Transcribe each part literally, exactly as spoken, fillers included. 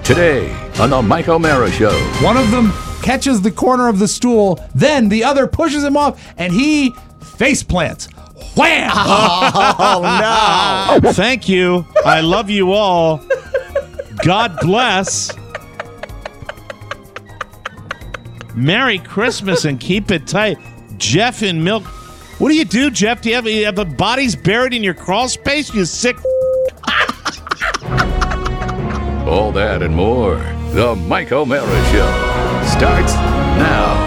Today on the Mike O'Mara Show. One of them catches the corner of the stool, then the other pushes him off, and he face plants. Wham! Oh, no. Thank you. I love you all. God bless. Merry Christmas and keep it tight. Jeff in Milk. What do you do, Jeff? Do you have, you have the bodies buried in your crawl space? You sick. All that and more. The Mike O'Mara Show starts now.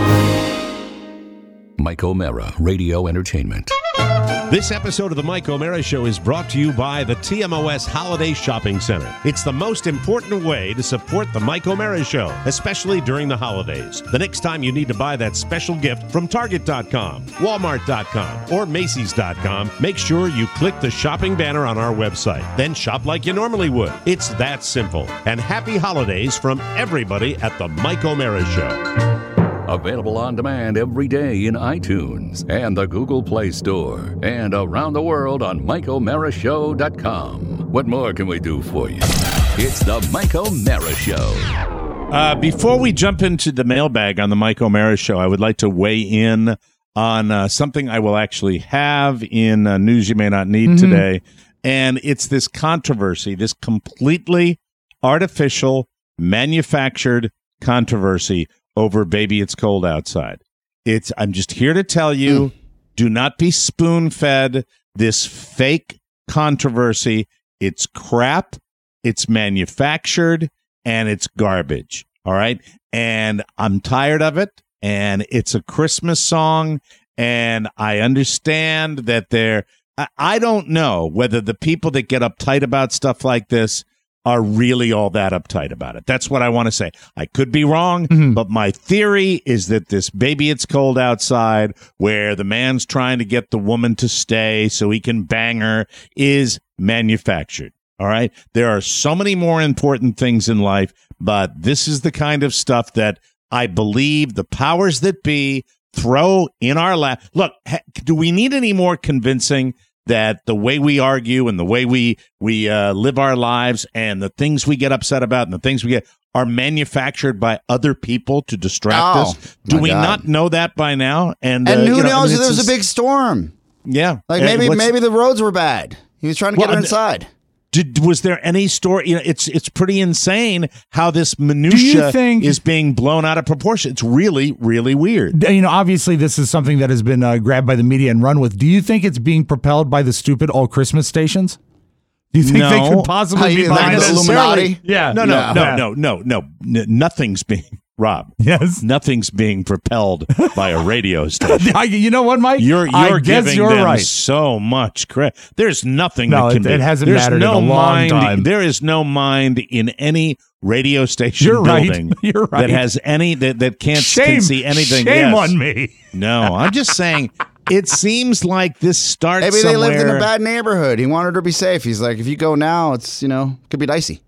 Mike O'Mara Radio Entertainment. This episode of the Mike O'Mara Show is brought to you by the T M O S Holiday Shopping Center. It's the most important way to support the Mike O'Mara Show, especially during the holidays. The next time you need to buy that special gift from Target dot com, Walmart dot com, or Macy's dot com, make sure you click the shopping banner on our website. Then shop like you normally would. It's that simple. And happy holidays from everybody at the Mike O'Mara Show. Available on demand every day in iTunes and the Google Play Store and around the world on Mike O'Mara Show dot com. What more can we do for you? It's the Mike O'Mara Show. Uh, before we jump into the mailbag on the Mike O'Mara Show, I would like to weigh in on uh, something I will actually have in uh, News You May Not Need mm-hmm. today. And it's this controversy, this completely artificial, manufactured controversy over Baby It's Cold Outside. It's I'm just here to tell you, mm. do not be spoon-fed this fake controversy. It's crap, it's manufactured, and it's garbage. All right? And I'm tired of it, and it's a Christmas song, and I understand that they're I, I don't know whether the people that get uptight about stuff like this are really all that uptight about it. That's what I want to say. I could be wrong, mm-hmm. but my theory is that this Baby It's Cold Outside, where the man's trying to get the woman to stay so he can bang her, is manufactured. All right? There are so many more important things in life, but this is the kind of stuff that I believe the powers that be throw in our lap. Look, ha- do we need any more convincing that the way we argue and the way we we uh, live our lives and the things we get upset about and the things we get are manufactured by other people to distract oh, us? Do we God. not know that by now? And, and uh, who you know, knows I mean, if there was a, a big storm? Yeah. Like maybe What's, maybe the roads were bad. He was trying to well, get her inside. Did, was there any story? You know, it's it's pretty insane how this minutia think, is being blown out of proportion. It's really, really weird. You know, obviously this is something that has been uh, grabbed by the media and run with. Do you think it's being propelled by the stupid All Christmas stations? Do you think no. they could possibly be behind the Illuminati? Yeah. No, no, no, no, no, no, no. N- nothing's being, Rob. Yes. Nothing's being propelled by a radio station. You know what, Mike? You're, you're I guess giving you're them right. so much credit. There's nothing no, that can it, be. it hasn't There's mattered no in a long mind, time. There is no mind in any radio station you're building right. You're right. that has any, that, that can't shame, can see anything. Shame yes. on me. No, I'm just saying, it seems like this starts Maybe somewhere. they lived in a bad neighborhood. He wanted her to be safe. He's like, if you go now, it's, you know, could be dicey.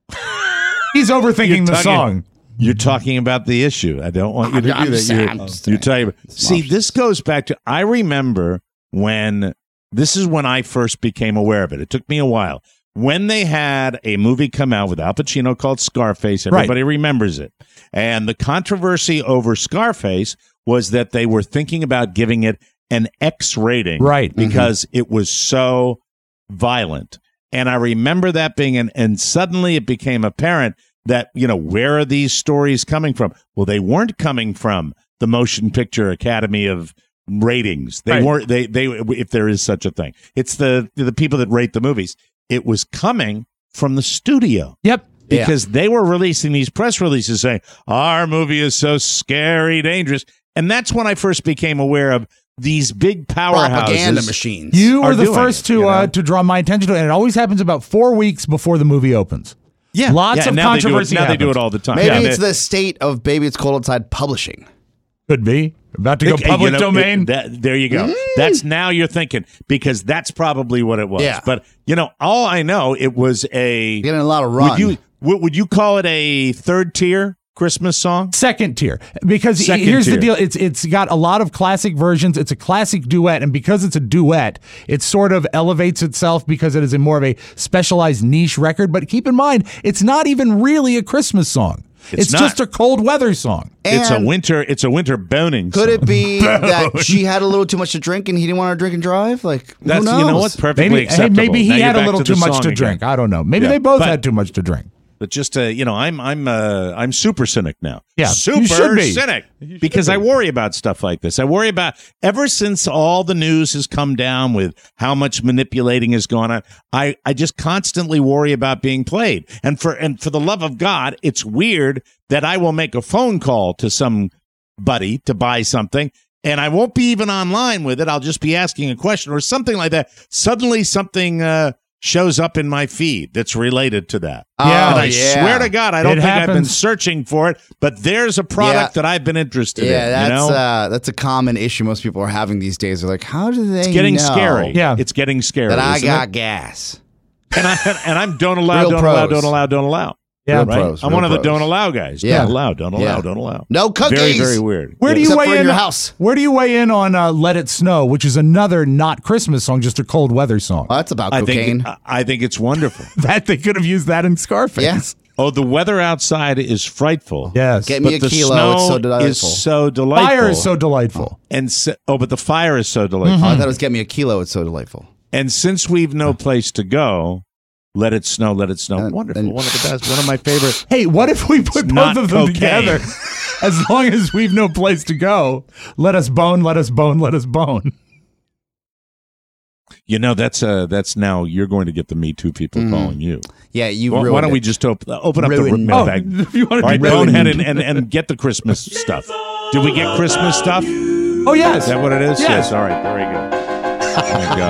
He's overthinking You're the talking- song. You're talking about the issue. I don't want you to I'm do that. just- You're, I'm just you're saying. talking about, see, this goes back to, I remember when, this is when I first became aware of it. It took me a while. When they had a movie come out with Al Pacino called Scarface, everybody right. remembers it. And the controversy over Scarface was that they were thinking about giving it an X rating. Right. Because mm-hmm. it was so violent. And I remember that being, an, and suddenly it became apparent that, you know, where are these stories coming from? Well, they weren't coming from the Motion Picture Academy of ratings. They right. weren't, they, they, if there is such a thing. It's the, the people that rate the movies. It was coming from the studio. Yep. Because yeah. they were releasing these press releases saying, our movie is so scary, dangerous. And that's when I first became aware of these big powerhouses. Propaganda machines. You were the first it, to you know? uh, to draw my attention to it, and it always happens about four weeks before the movie opens. Yeah. Lots yeah, of now controversy They do it, now happens. they do it all the time. Maybe yeah, it's they, the state of Baby It's Cold Outside publishing. Could be. About to go it, public you know, domain. It, that, there you go. Mm. That's now you're thinking, because that's probably what it was. Yeah. But, you know, all I know, it was a... Getting a lot of run. Would you, would you call it a third tier Christmas song? Second tier, because Second here's tier. the deal: it's it's got a lot of classic versions. It's a classic duet, and because it's a duet, it sort of elevates itself because it is a more of a specialized niche record. But keep in mind, it's not even really a Christmas song. It's It's, not. just a cold weather song. It's a And winter. It's a winter boning. Could song. it be that she had a little too much to drink and he didn't want her to drink and drive? Like, That's who knows? you know what perfectly Maybe, hey, acceptable. maybe he Now you're had a back little to too the much song to again. drink. I don't know. Maybe Yeah, they both but- had too much to drink. But just uh, you know, I'm I'm uh, I'm super cynic now. Yeah, super you should be. cynic because I worry about stuff like this. I worry about ever since all the news has come down with how much manipulating is going on. I, I just constantly worry about being played. And for and for the love of God, it's weird that I will make a phone call to somebody to buy something. And I won't be even online with it. I'll just be asking a question or something like that. Suddenly, something uh, shows up in my feed that's related to that. Yeah. And I yeah. swear to God, I don't It think I've been happens. searching for it, but there's a product Yeah. that I've been interested Yeah, in. that's you know? uh, that's a common issue most people are having these days. They're like, how do they it's getting know scary. Yeah. It's getting scary. that I isn't got it? gas? And, I, and I'm don't allow, Real don't allow, pros. don't allow, don't allow. Yeah. Real Right? pros, I'm real one of the pros. don't allow guys. Yeah. Don't allow, don't allow, Yeah. don't allow. No cookies. Very, very weird. Where do you Except weigh for in in? your house. Where do you weigh in on uh, "Let It Snow," which is another not Christmas song, just a cold weather song? Oh, that's about I cocaine. think I think it's wonderful. that they could have used that in Scarface. Yeah. Oh, the weather outside is frightful. Yes. Get me But a the kilo. snow It's so is delightful. so delightful. Fire is so delightful. and si- oh, but the fire is so delightful. Oh, I thought it was get me a kilo. It's so delightful. And since we've no place to go, let it snow, let it snow. And- Wonderful. and- One of the best. One of my favorite. Hey, what if we put It's both not of them cocaine. together? As long as we've no place to go, let us bone, let us bone, let us bone. You know, that's uh that's now you're going to get the Me Too people Mm. calling you. Yeah, you Well, ruined why don't it. we just op- open up Ruined. the Oh, mailbag? if you want All right, to go ahead and, and, and get the Christmas stuff. Did we get Christmas stuff? Is Oh, yes. that what it is? Yes. All right, very good. Oh, my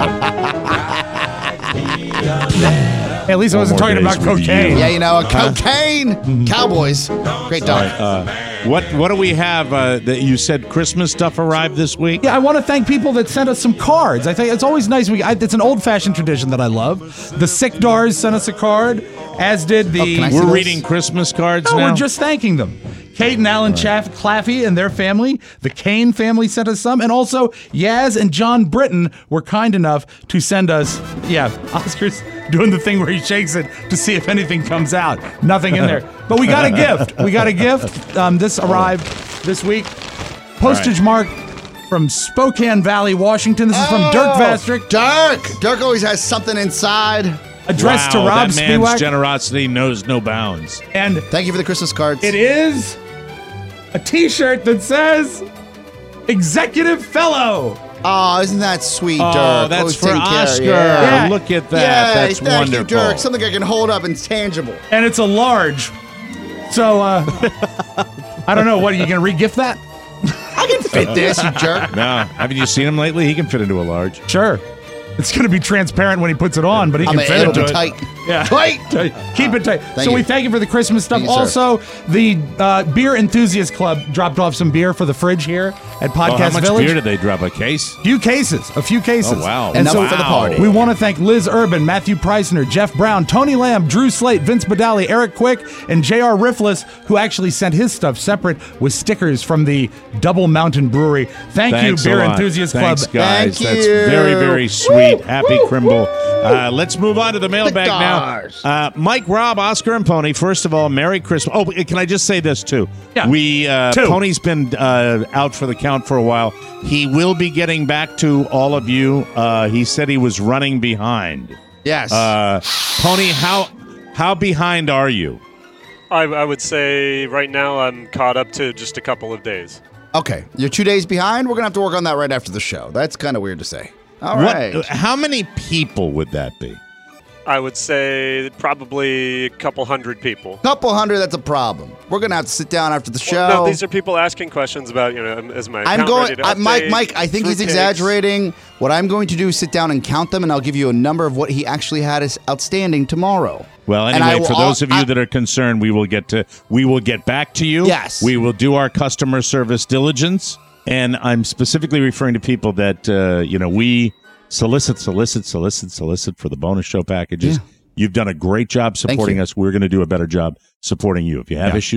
God. Hey, at least I One wasn't more talking days about with you. cocaine. Yeah, you know, cocaine. Cowboys. Great dog. Uh, what what do we have? Uh, that you said Christmas stuff arrived this week? Yeah, I want to thank people that sent us some cards. I think it's always nice. We, I, it's an old-fashioned tradition that I love. The Sickdars sent us a card, as did the. Oh, can I see We're those? reading Christmas cards No, now. we're just thanking them. Kate and Alan Chaff- Claffey and their family. The Kane family sent us some. And also, Yaz and John Britton were kind enough to send us, yeah, Oscar's doing the thing where he shakes it to see if anything comes out. Nothing in there. But we got a gift. We got a gift. Um, this arrived this week. Postage mark from Spokane Valley, Washington. This is from Dirk Vastrick. Dirk. Dirk always has something inside. Addressed wow, to Rob that man's Spiewak. generosity knows no bounds. And Thank you for the Christmas cards. it is a t-shirt that says Executive Fellow. Oh, isn't that sweet, Oh, Dirk? that's Always for taking care- Oscar. Yeah. Yeah. Look at that. Yeah, That's thank wonderful. you, Dirk. Something I can hold up and it's tangible. And it's a large. So, uh, I don't know. What, are you going to re-gift that? I can fit this, you jerk. No, haven't you seen him lately? He can fit into a large. Sure. It's going to be transparent when he puts it on, but he I can mean, fit it'll into be it. tight. Yeah. Tight. Tight. Keep it tight. Thank so you. we thank you for the Christmas stuff. Thank you, sir. Also, the uh, Beer Enthusiast Club dropped off some beer for the fridge here at Podcast Oh, how much Village. beer did they drop? A case? few cases, a few cases. Oh, wow. And Enough so for the party. we want to thank Liz Urban, Matthew Preisner, Jeff Brown, Tony Lamb, Drew Slate, Vince Badali, Eric Quick, and J R Riffless, who actually sent his stuff separate with stickers from the Double Mountain Brewery. Thank Thanks you, a Beer lot. Enthusiast Thanks, Club. guys. Thank That's you. very, very sweet. Happy Crimble. Uh, let's move on to the mailbag now. Stars. Uh, Mike, Rob, Oscar, and Pony. First of all, Merry Christmas. Oh, can I just say this too? Yeah. We uh, Two. Pony's been uh, out for the count for a while. He will be getting back to all of you. Uh, he said he was running behind. Yes. Uh, Pony, how how behind are you? I, I would say right now I'm caught up to just a couple of days. okay, you're two days behind. We're going to have to work on that right after the show. That's kind of weird to say. All What- right. How many people would that be? I would say probably a couple hundred people. Couple hundred, that's a problem. We're going to have to sit down after the show. Well, no, these are people asking questions about, you know, is my I'm account going, ready to I, Mike. update? Mike, I think he's Fruitcakes? exaggerating. What I'm going to do is sit down and count them, and I'll give you a number of what he actually had as outstanding tomorrow. Well, And I anyway, will for those al- of you I- that are concerned, we will get to we will get back to you. Yes. we will do our customer service diligence, and I'm specifically referring to people that uh, you know we solicit, solicit, solicit, solicit for the bonus show packages. Yeah. You've done a great job supporting you. us. We're going to do a better job supporting you. If you have Yeah. issues,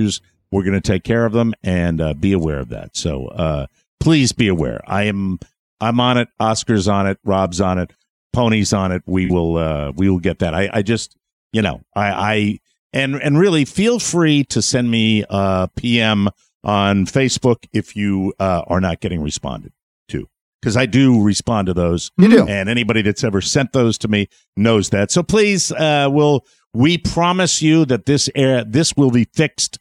We're going to take care of them, and uh, be aware of that. So uh, please be aware. I am I'm on it. Oscar's on it. Rob's on it. Pony's on it. We will uh, we will get that. I, I just you know I, I and and really feel free to send me a P M on Facebook if you uh, are not getting responded to, because I do respond to those. You do. And anybody that's ever sent those to me knows that. So please, uh, we'll we promise you that this air this will be fixed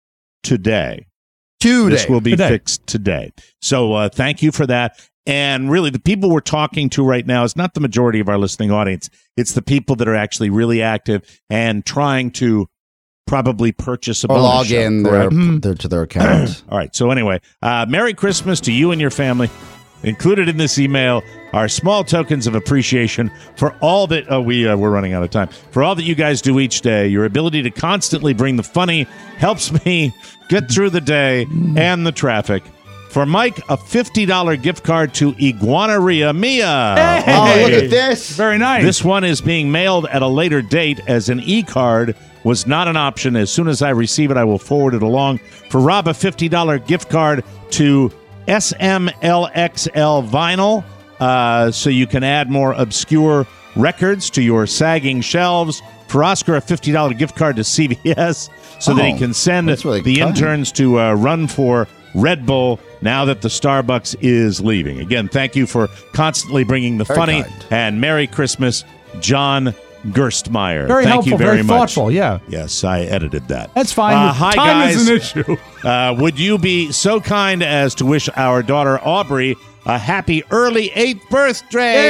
today. Today. This will be Today. fixed today. So uh, thank you for that. And really, the people we're talking to right now is not the majority of our listening audience. It's the people that are actually really active and trying to probably purchase a Or bonus log show, in their, correct? their, to their account. All right. So anyway, uh, Merry Christmas to you and your family. Included in this email are small tokens of appreciation for all that. Oh, we uh, we're running out of time. For all that you guys do each day, your ability to constantly bring the funny helps me get through the day and the traffic. For Mike, a fifty dollars gift card to Iguaneria Mia. Oh, look at this. Very nice. This one is being mailed at a later date, as an e-card was not an option. As soon as I receive it, I will forward it along. For Rob, a fifty dollars gift card to S M L X L Vinyl, uh, so you can add more obscure records to your sagging shelves. For Oscar, a fifty dollars gift card to C V S, so Oh, that he can send that's really the kind. interns to uh, run for Red Bull now that the Starbucks is leaving. Again, thank you for constantly bringing the Very funny, kind. and Merry Christmas, John Gerstmeyer. very Thank helpful, you very, very much. thoughtful. Yeah, Yes, I edited that. that's fine. Uh, hi, Time guys. is an issue. Uh, would you be so kind as to wish our daughter Aubrey a happy early eighth birthday?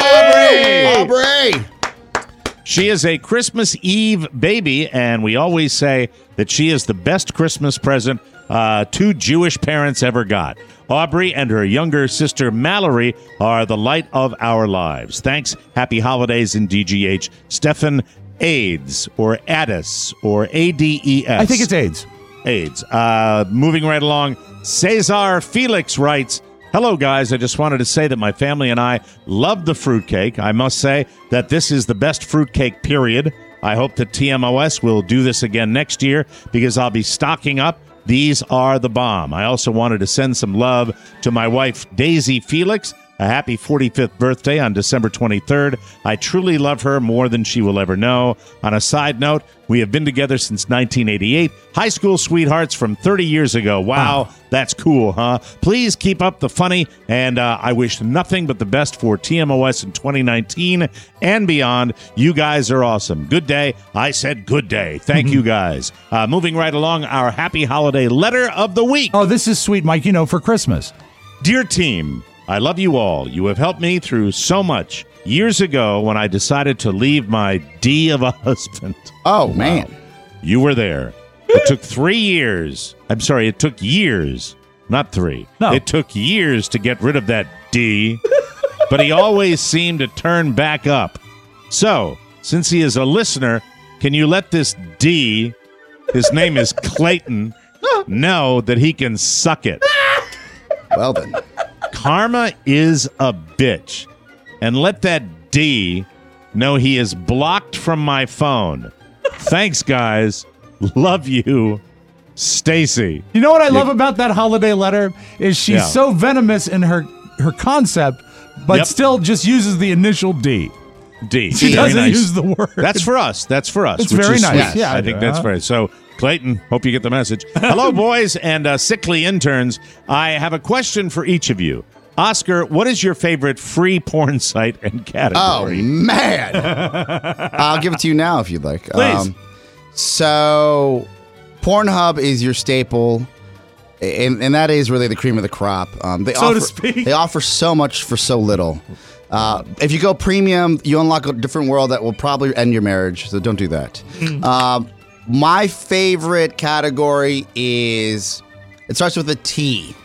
Hi, Aubrey! Aubrey. She is a Christmas Eve baby, and we always say that she is the best Christmas present uh, two Jewish parents ever got. Aubrey and her younger sister Mallory are the light of our lives. Thanks. Happy holidays in D G H. Stefan Ades, or Addis, or A D E S. I think it's AIDS. AIDS. Uh, moving right along, Cesar Felix writes, hello, guys. I just wanted to say that my family and I love the fruitcake. I must say that this is the best fruitcake, period. I hope that T M O S will do this again next year, because I'll be stocking up. These are the bomb. I also wanted to send some love to my wife, Daisy Felix. A happy forty-fifth birthday on December twenty-third. I truly love her more than she will ever know. On a side note, we have been together since nineteen eighty-eight. High school sweethearts from thirty years ago. Wow, that's cool, huh? Please keep up the funny, and uh, I wish nothing but the best for T M O S in twenty nineteen and beyond. You guys are awesome. Good day. I said good day. Thank you, guys. Uh, moving right along, our happy holiday letter of the week. Oh, this is sweet, Mike. You know, for Christmas. Dear team, I love you all. You have helped me through so much. Years ago, when I decided to leave my D of a husband, Oh, man. you were there. It took three years. I'm sorry, it took years, not three. No. It took years to get rid of that D, but he always seemed to turn back up. So, since he is a listener, can you let this D, his name is Clayton, know that he can suck it? Well, then. Karma is a bitch. And let that D know he is blocked from my phone. Thanks, guys. Love you, Stacy. You know what I love about that holiday letter is she's Yeah. so venomous in her her concept, but Yep. still just uses the initial D. D. She Very doesn't nice. use the word. That's for us. That's for us. It's which very is nice. sweet. Yeah, I think that's uh, very so. Clayton, hope you get the message. Hello, boys and uh, sickly interns. I have a question for each of you. Oscar, what is your favorite free porn site and Oh, category? man. I'll give it to you now if you'd like. Please. so, Pornhub is your staple, and, and that is really the cream of the crop. Um, they So offer, to speak. They offer so much for so little. Uh, if you go premium, you unlock a different world that will probably end your marriage, so don't do that. um, my favorite category is, it starts with a T.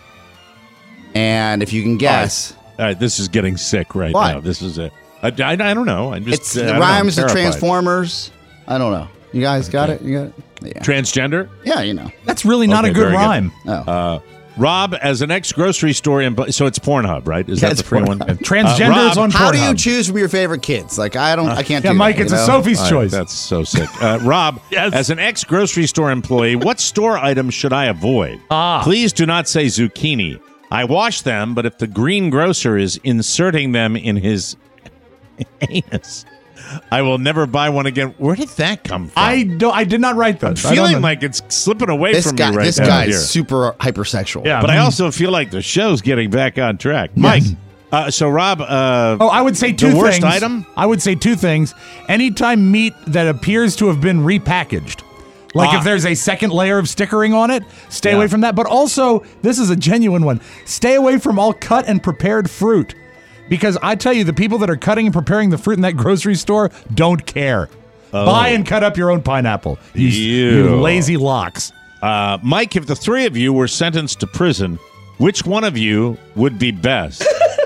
And if you can guess, All right, this is getting sick right What? now. This is a. I, I, I don't know. I'm just. it's uh, I it don't know, I'm rhymes to terrified. Transformers. I don't know. You guys got it? You got it? Yeah. Transgender? Yeah, you know. That's really not Okay, a good very good. rhyme. Oh. Uh, Rob, as an ex-grocery store employee, so it's Pornhub, right? Is Yeah, that the it's free one? Pornhub. Transgenders Rob, on How do you Pornhub. choose from your favorite kids? Like I don't, I can't. Yeah, do Mike, that, it's you a know? Sophie's All right, choice. that's so sick. Uh, Rob, Yes. as an ex-grocery store employee, what store items should I avoid? Ah. Please do not say zucchini. I wash them, but if the green grocer is inserting them in his anus, I will never buy one again. Where did that come from? I don't. I did not write this. I'm I don't feeling know. like it's slipping away This from guy, me right this now. guy here. is super hypersexual. Yeah. But I also feel like the show's getting back on track. Mike, uh, so Rob, uh, Oh, I would say two the worst things. item? I would say two things. Anytime meat that appears to have been repackaged, like Ah. if there's a second layer of stickering on it, stay Yeah. away from that. But also, this is a genuine one. Stay away from all cut and prepared fruit. Because I tell you, the people that are cutting and preparing the fruit in that grocery store don't care. Buy and cut up your own pineapple. You, you Ew. lazy locks. uh, Mike, if the three of you were sentenced to prison, which one of you would be best?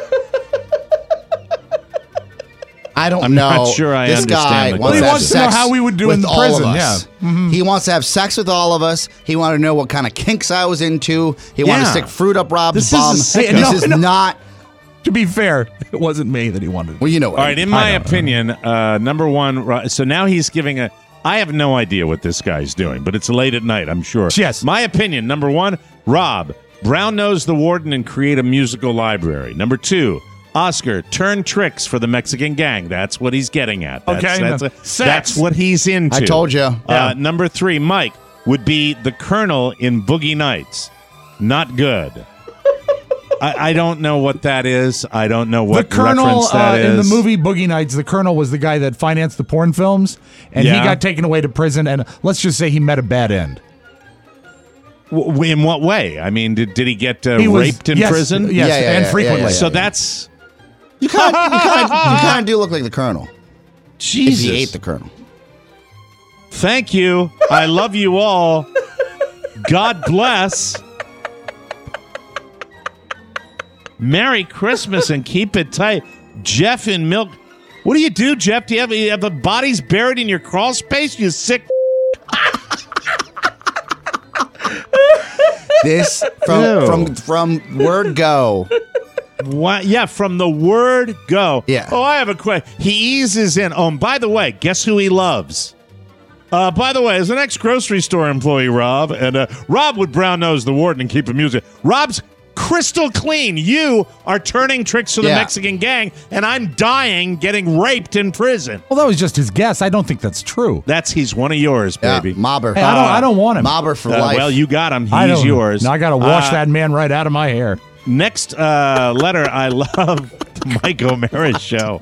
I don't I'm know. not sure I this understand guy the wants question. to He have wants to know sex how we would do with in the all prison, of us. yeah. Mm-hmm. He wants to have sex with all of us. He wanted to know what kind of kinks I was into. He wanted to Yeah. stick fruit up Rob's This is a bum. sick- this no, is no. not. To be fair, it wasn't me that he wanted. Well, you know what. All right, in I my know. opinion, uh, number one, Ro- so now he's giving a. I have no idea what this guy's doing, but it's late at night, I'm sure. Yes. My opinion, number one, Rob, brown nose the warden and create a musical library. Number two, Oscar, turn tricks for the Mexican gang. That's what he's getting at. That's, Okay, that's, no. a- Sex. that's what he's into. I told you. Uh, Yeah. Number three, Mike, would be the Colonel in Boogie Nights. Not good. I, I don't know what that is. I don't know what the Colonel reference that uh, is. in the movie Boogie Nights, the Colonel was the guy that financed the porn films, and Yeah. he got taken away to prison. And let's just say he met a bad end. W- in what way? I mean, did, did he get uh, He was- raped in yes, prison? Yes, Yeah, yeah, and yeah, frequently. yeah, yeah, So yeah. that's You kind of, you kind of, you kind of do look like the Colonel. Jesus. If he ate the Colonel. Thank you. I love you all. God bless. Merry Christmas and keep it tight. Jeff in Milk. What do you do, Jeff? Do you have, you have the bodies buried in your crawl space? You sick. This from Ew. from from word go. What? Yeah, from the word go. Yeah. Oh, I have a question. He eases in. Oh, and by the way, guess who he loves? Uh, by the way, as an ex-grocery store employee, Rob, and uh, Rob would brown nose the warden and keep him music. Rob's crystal clean. You are turning tricks to the Yeah. Mexican gang, and I'm dying getting raped in prison. Well, that was just his guess. I don't think that's true. That's he's one of yours, Yeah, baby. mobber. Hey, I don't. I don't want him. Mobber for Uh, life. well, you got him. I He's don't- yours. Now I got to wash Uh, that man right out of my hair. Next uh, letter, I love the Mike O'Mara show.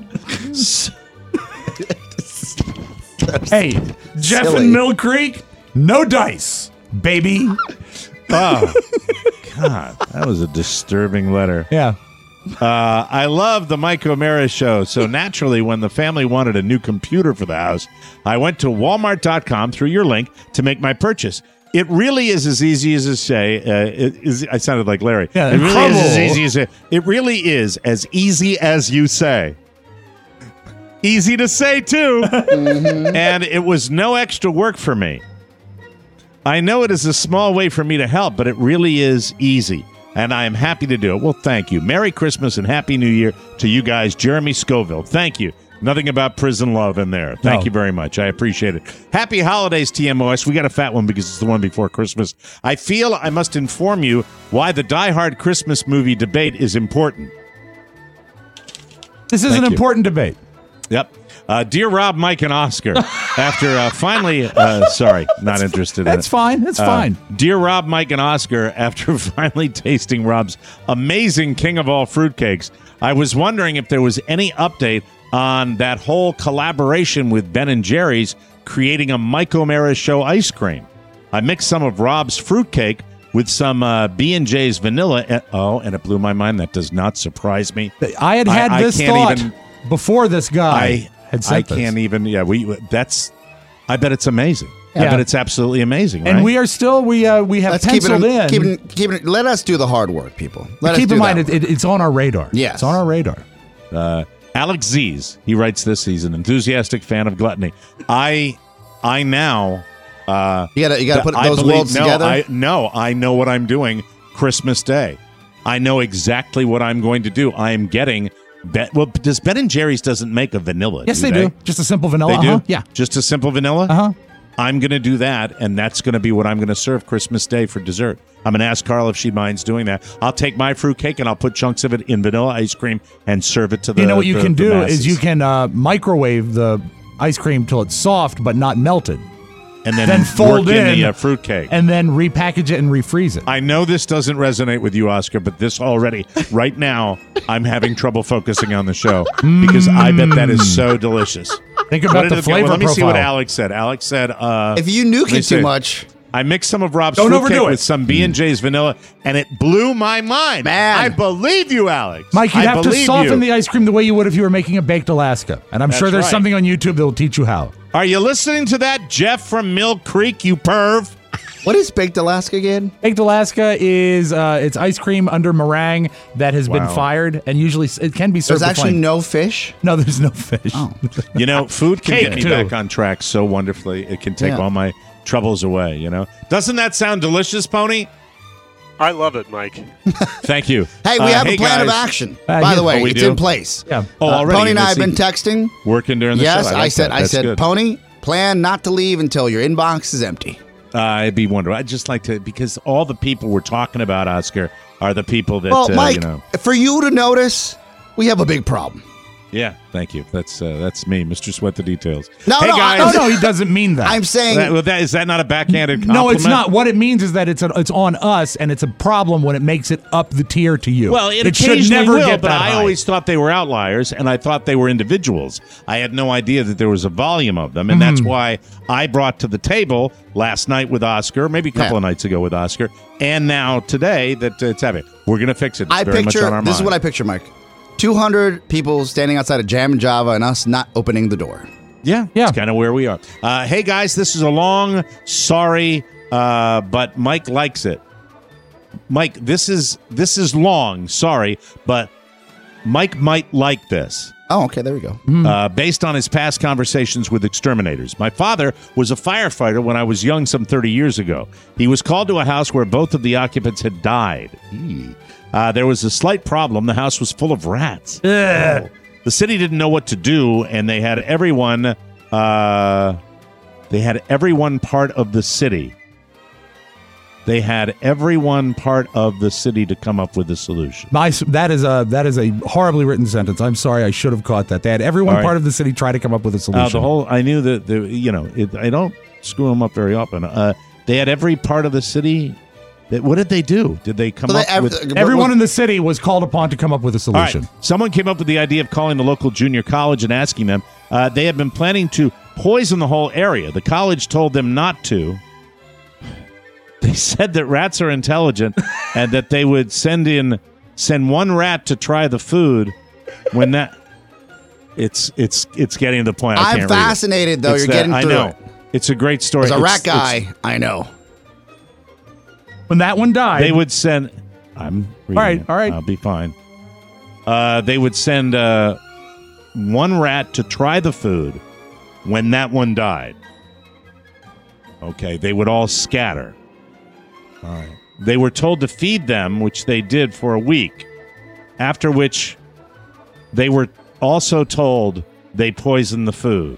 Hey, Jeff silly. in Mill Creek, no dice, baby. Oh, God, that was a disturbing letter. Yeah. Uh, I love the Mike O'Mara show. So naturally, when the family wanted a new computer for the house, I went to walmart dot com through your link to make my purchase. It really is as easy as to say. Uh, it is, I sounded like Larry. Yeah, it really trouble. is as easy as it really is as easy as you say. Easy to say too, and it was no extra work for me. I know it is a small way for me to help, but it really is easy, and I am happy to do it. Well, thank you. Merry Christmas and Happy New Year to you guys. Jeremy Scoville, thank you. Nothing about prison love in there. Thank No. you very much. I appreciate it. Happy holidays, T M O S. We got a fat one because it's the one before Christmas. I feel I must inform you why the Die Hard Christmas movie debate is important. This is Thank an you. important debate. Yep. Uh, dear Rob, Mike, and Oscar, after uh, finally, uh, sorry, not interested in That's it. fine. That's Uh, fine. Dear Rob, Mike, and Oscar, after finally tasting Rob's amazing King of All fruitcakes, I was wondering if there was any update on that whole collaboration with Ben and Jerry's creating a Mike O'Mara show ice cream. I mixed some of Rob's fruitcake with some uh, B and J's vanilla. And, oh, and it blew my mind. That does not surprise me. I had I- had I this can't thought even- before this guy I had said I this. can't even. Yeah, we. That's. I bet it's amazing. I Yeah. bet it's absolutely amazing. And right? we are still we uh, we have Let's keep it, penciled in. keep it, keep it. Let us do the hard work, people. Let us keep do in mind that it, it, it's on our radar. Yes. It's on our radar. Uh, Alex Z's. He writes this. He's an enthusiastic fan of gluttony. I. I now. Uh, You gotta, you gotta put I those believe- worlds no, together. I, no, I know what I'm doing. Christmas Day. I know exactly what I'm going to do. I am getting Ben, well, does Ben and Jerry's doesn't make a vanilla? Yes, do they, they do. Just a simple vanilla. They uh-huh. do? Yeah. Just a simple vanilla? Uh huh. I'm going to do that, and that's going to be what I'm going to serve Christmas Day for dessert. I'm going to ask Carl if she minds doing that. I'll take my fruitcake, and I'll put chunks of it in vanilla ice cream and serve it to the You know what you the- can the do masses. is you can uh, microwave the ice cream till it's soft but not melted, and then, then fold work in, in the uh, fruitcake. and then repackage it and refreeze it. I know this doesn't resonate with you, Oscar, but this already, right now, I'm having trouble focusing on the show because I bet that is so delicious. Think What about did the it- flavor well, let me profile. see what Alex said. Alex said, uh, If you let nuke me it see. too much, I mixed some of Rob's Don't fruitcake overdo it. with some B and J's vanilla, and it blew my mind. Man. I believe you, Alex. Mike, you'd I have to believe soften you. the ice cream the way you would if you were making a baked Alaska. And I'm That's sure there's right. something on YouTube that will teach you how. Are you listening to that, Jeff from Mill Creek, you perv? what is baked Alaska again? Baked Alaska is uh, it's ice cream under meringue that has been Wow. fired, and usually s- it can be served There's with actually flame. no fish. No, there's no fish. Oh. You know, food can Cake, get me too. back on track so wonderfully. It can take Yeah. all my troubles away, you know? Doesn't that sound delicious, Pony? I love it, Mike. Thank you. Hey, we Uh, have hey, a plan of guys. action. Uh, By yeah. the way, Oh, we it's do? in place. Yeah. Oh, Uh, already. Pony and I have This been e- texting. Working during the Yes, show. I, like said. that. I That's said, good. Pony, plan not to leave until your inbox is empty. Uh, it'd be wonderful. I'd just like to, because all the people we're talking about, Oscar, are the people that, Well, uh, Mike, you know. for you to notice, we have a big problem. Yeah, thank you. That's uh, that's me, Mister Sweat the Details. No, hey, no, I- guys. No, no, he doesn't mean that. I'm saying That, well, that, is that not a backhanded compliment? no, it's not. What it means is that it's a, it's on us, and it's a problem when it makes it up the tier to you. Well, it, it should occasionally never will, get but that I high. always thought they were outliers, and I thought they were individuals. I had no idea that there was a volume of them, and that's Hmm. why I brought to the table last night with Oscar, maybe a couple Yeah. of nights ago with Oscar, and now today that uh, it's happening. We're going to fix it. It's I very picture much on our this is mind. what I picture, Mike. two hundred people standing outside of Jam and Java and us not opening the door. Yeah, Yeah. It's kind of where we are. Uh, hey, guys, this is a long, sorry, uh, but Mike likes it. Mike, this is this is long, sorry, but Mike might like this. Oh, okay, there we go. Uh, based on his past conversations with exterminators. My father was a firefighter when I was young some thirty years ago. He was called to a house where both of the occupants had died. Eee. Uh, there was a slight problem. The house was full of rats. Oh. The city didn't know what to do, and they had everyone. Uh, they had everyone part of the city. They had everyone part of the city to come up with a solution. My, that is a that is a horribly written sentence. I'm sorry, I should have caught that. They had everyone All right. part of the city try to come up with a solution. Uh, the whole I knew that the you know it, I don't screw them up very often. Uh, they had every part of the city. That, what did they do? Did they come So up they- ev- with? what Everyone was- in the city was called upon to come up with a All right. solution. Someone came up with the idea of calling the local junior college and asking them. Uh, they had been planning to poison the whole area. The college told them not to. They said that rats are intelligent and that they would send in send one rat to try the food. When that it's it's it's getting to the point. I I'm can't read it. fascinated, though. It's You're that- getting I through know. it. It's a great story. As a It's- rat it's- guy, I know. When that one died, They would send. I'm reading All right, it. all right. I'll be fine. Uh, they would send uh, one rat to try the food. When that one died, okay, they would all scatter. All right. They were told to feed them, which they did for a week. After which, they were also told they poisoned the food.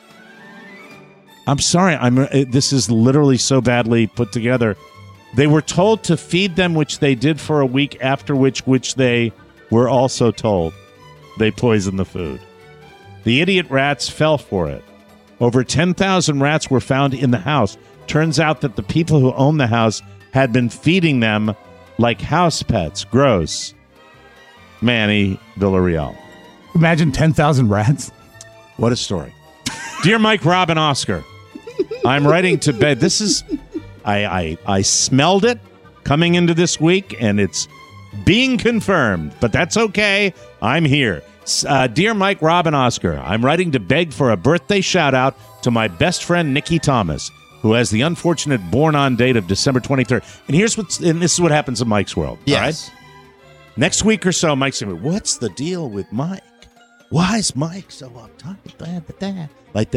I'm sorry. I'm. uh, This is literally so badly put together. They were told to feed them, which they did for a week, after which which they were also told they poisoned the food. The idiot rats fell for it. Over ten thousand rats were found in the house. Turns out that the people who owned the house had been feeding them like house pets. Gross. Manny Villarreal. imagine ten thousand rats. What a story. Dear Mike, Rob, and Oscar, I'm writing to bed. This is, I, I, I smelled it coming into this week, and it's being confirmed, but that's okay. I'm here. Uh, dear Mike, Rob, and Oscar, I'm writing to beg for a birthday shout out to my best friend, Nikki Thomas, who has the unfortunate born on date of December twenty-third. And here's what's, and this is what happens in Mike's world. All right? Yes. Next week or so, Mike's going to be, what's the deal with Mike? Why is Mike so uptight? Blah, blah, blah, like that.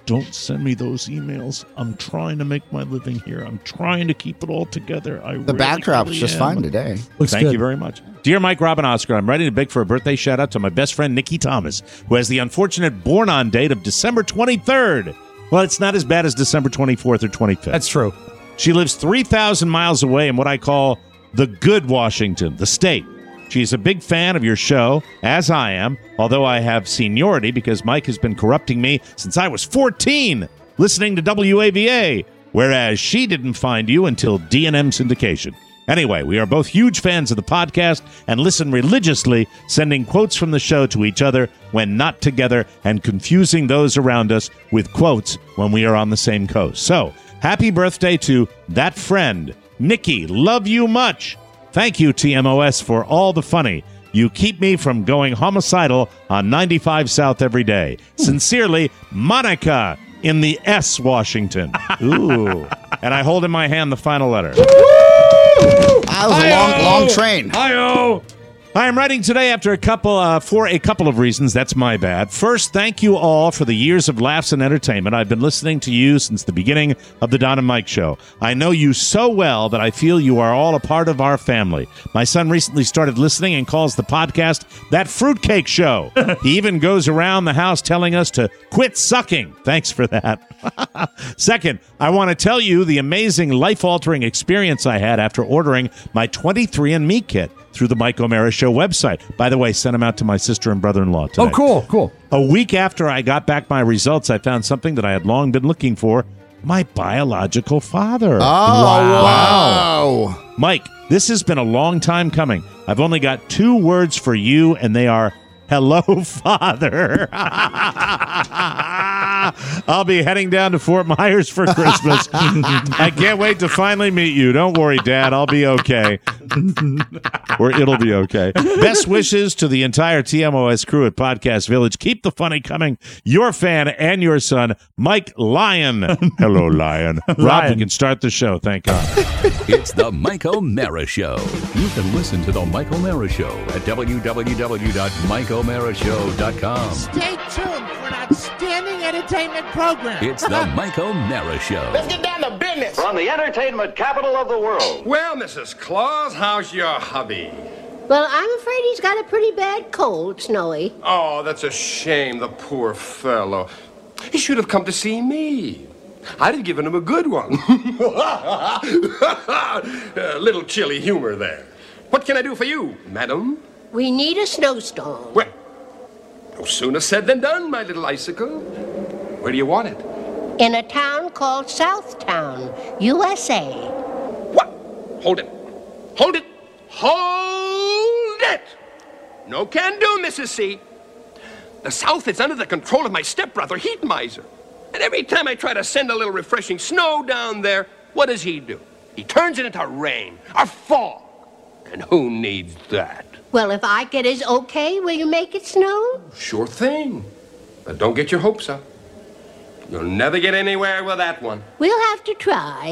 don't send me those emails. I'm trying to make my living here. I'm trying to keep it all together. I The really, backdrop's really just am. fine today. Looks Thank good. you very much. Dear Mike, Rob, and Oscar, I'm ready to beg for a birthday shout-out to my best friend, Nikki Thomas, who has the unfortunate born-on date of December twenty-third. Well, it's not as bad as December twenty-fourth or twenty-fifth. That's true. She lives three thousand miles away in what I call the good Washington, the state. She's a big fan of your show, as I am, although I have seniority because Mike has been corrupting me since I was fourteen, listening to W A V A, whereas she didn't find you until D and M syndication. Anyway, we are both huge fans of the podcast and listen religiously, sending quotes from the show to each other when not together and confusing those around us with quotes when we are on the same coast. So, happy birthday to that friend, Nikki. Love you much. Thank you, T M O S, for all the funny. You keep me from going homicidal on ninety-five South every day. Sincerely, Monica in the S, Washington. Ooh. And I hold in my hand the final letter. That was a long, long train. Hi-oh! I am writing today after a couple uh, for a couple of reasons. That's my bad. First, thank you all for the years of laughs and entertainment. I've been listening to you since the beginning of the Don and Mike show. I know you so well that I feel you are all a part of our family. My son recently started listening and calls the podcast That Fruitcake Show. He even goes around the house telling us to quit sucking. Thanks for that. Second, I want to tell you the amazing life-altering experience I had after ordering my twenty-three and me kit through the Mike O'Mara Show website. By the way, sent them out to my sister and brother-in-law today. Oh, cool, cool. A week after I got back my results, I found something that I had long been looking for, my biological father. Oh, wow. Mike, this has been a long time coming. I've only got two words for you, and they are, hello, Father. I'll be heading down to Fort Myers for Christmas. I can't wait to finally meet you. Don't worry, Dad. I'll be okay. Or it'll be okay. Best wishes to the entire T M O S crew at Podcast Village. Keep the funny coming. Your fan and your son, Mike Lyon. Hello, Lion. Rob, Lion. we can start the show. Thank God. It's the Mike O'Mara Show. You can listen to the Mike O'Mara Show at w w w dot mike o'mara show dot com. Stay tuned for an outstanding entertainment program. It's the Mike O'Mara Show. Let's get down to business. From the entertainment capital of the world. Well, Missus Claus, how's your hubby? Well, I'm afraid he's got a pretty bad cold, Snowy. Oh, that's a shame, the poor fellow. He should have come to see me. I'd have given him a good one. A little chilly humor there. What can I do for you, madam? We need a snowstorm. Well, no sooner said than done, my little icicle. Where do you want it? In a town called Southtown, U S A. What? Hold it. Hold it. Hold it! No can do, Missus C. The South is under the control of my stepbrother, Heat Miser. And every time I try to send a little refreshing snow down there, what does he do? He turns it into rain, or fog. And who needs that? Well, if I get his okay, will you make it snow? Sure thing. But don't get your hopes up. You'll never get anywhere with that one. We'll have to try.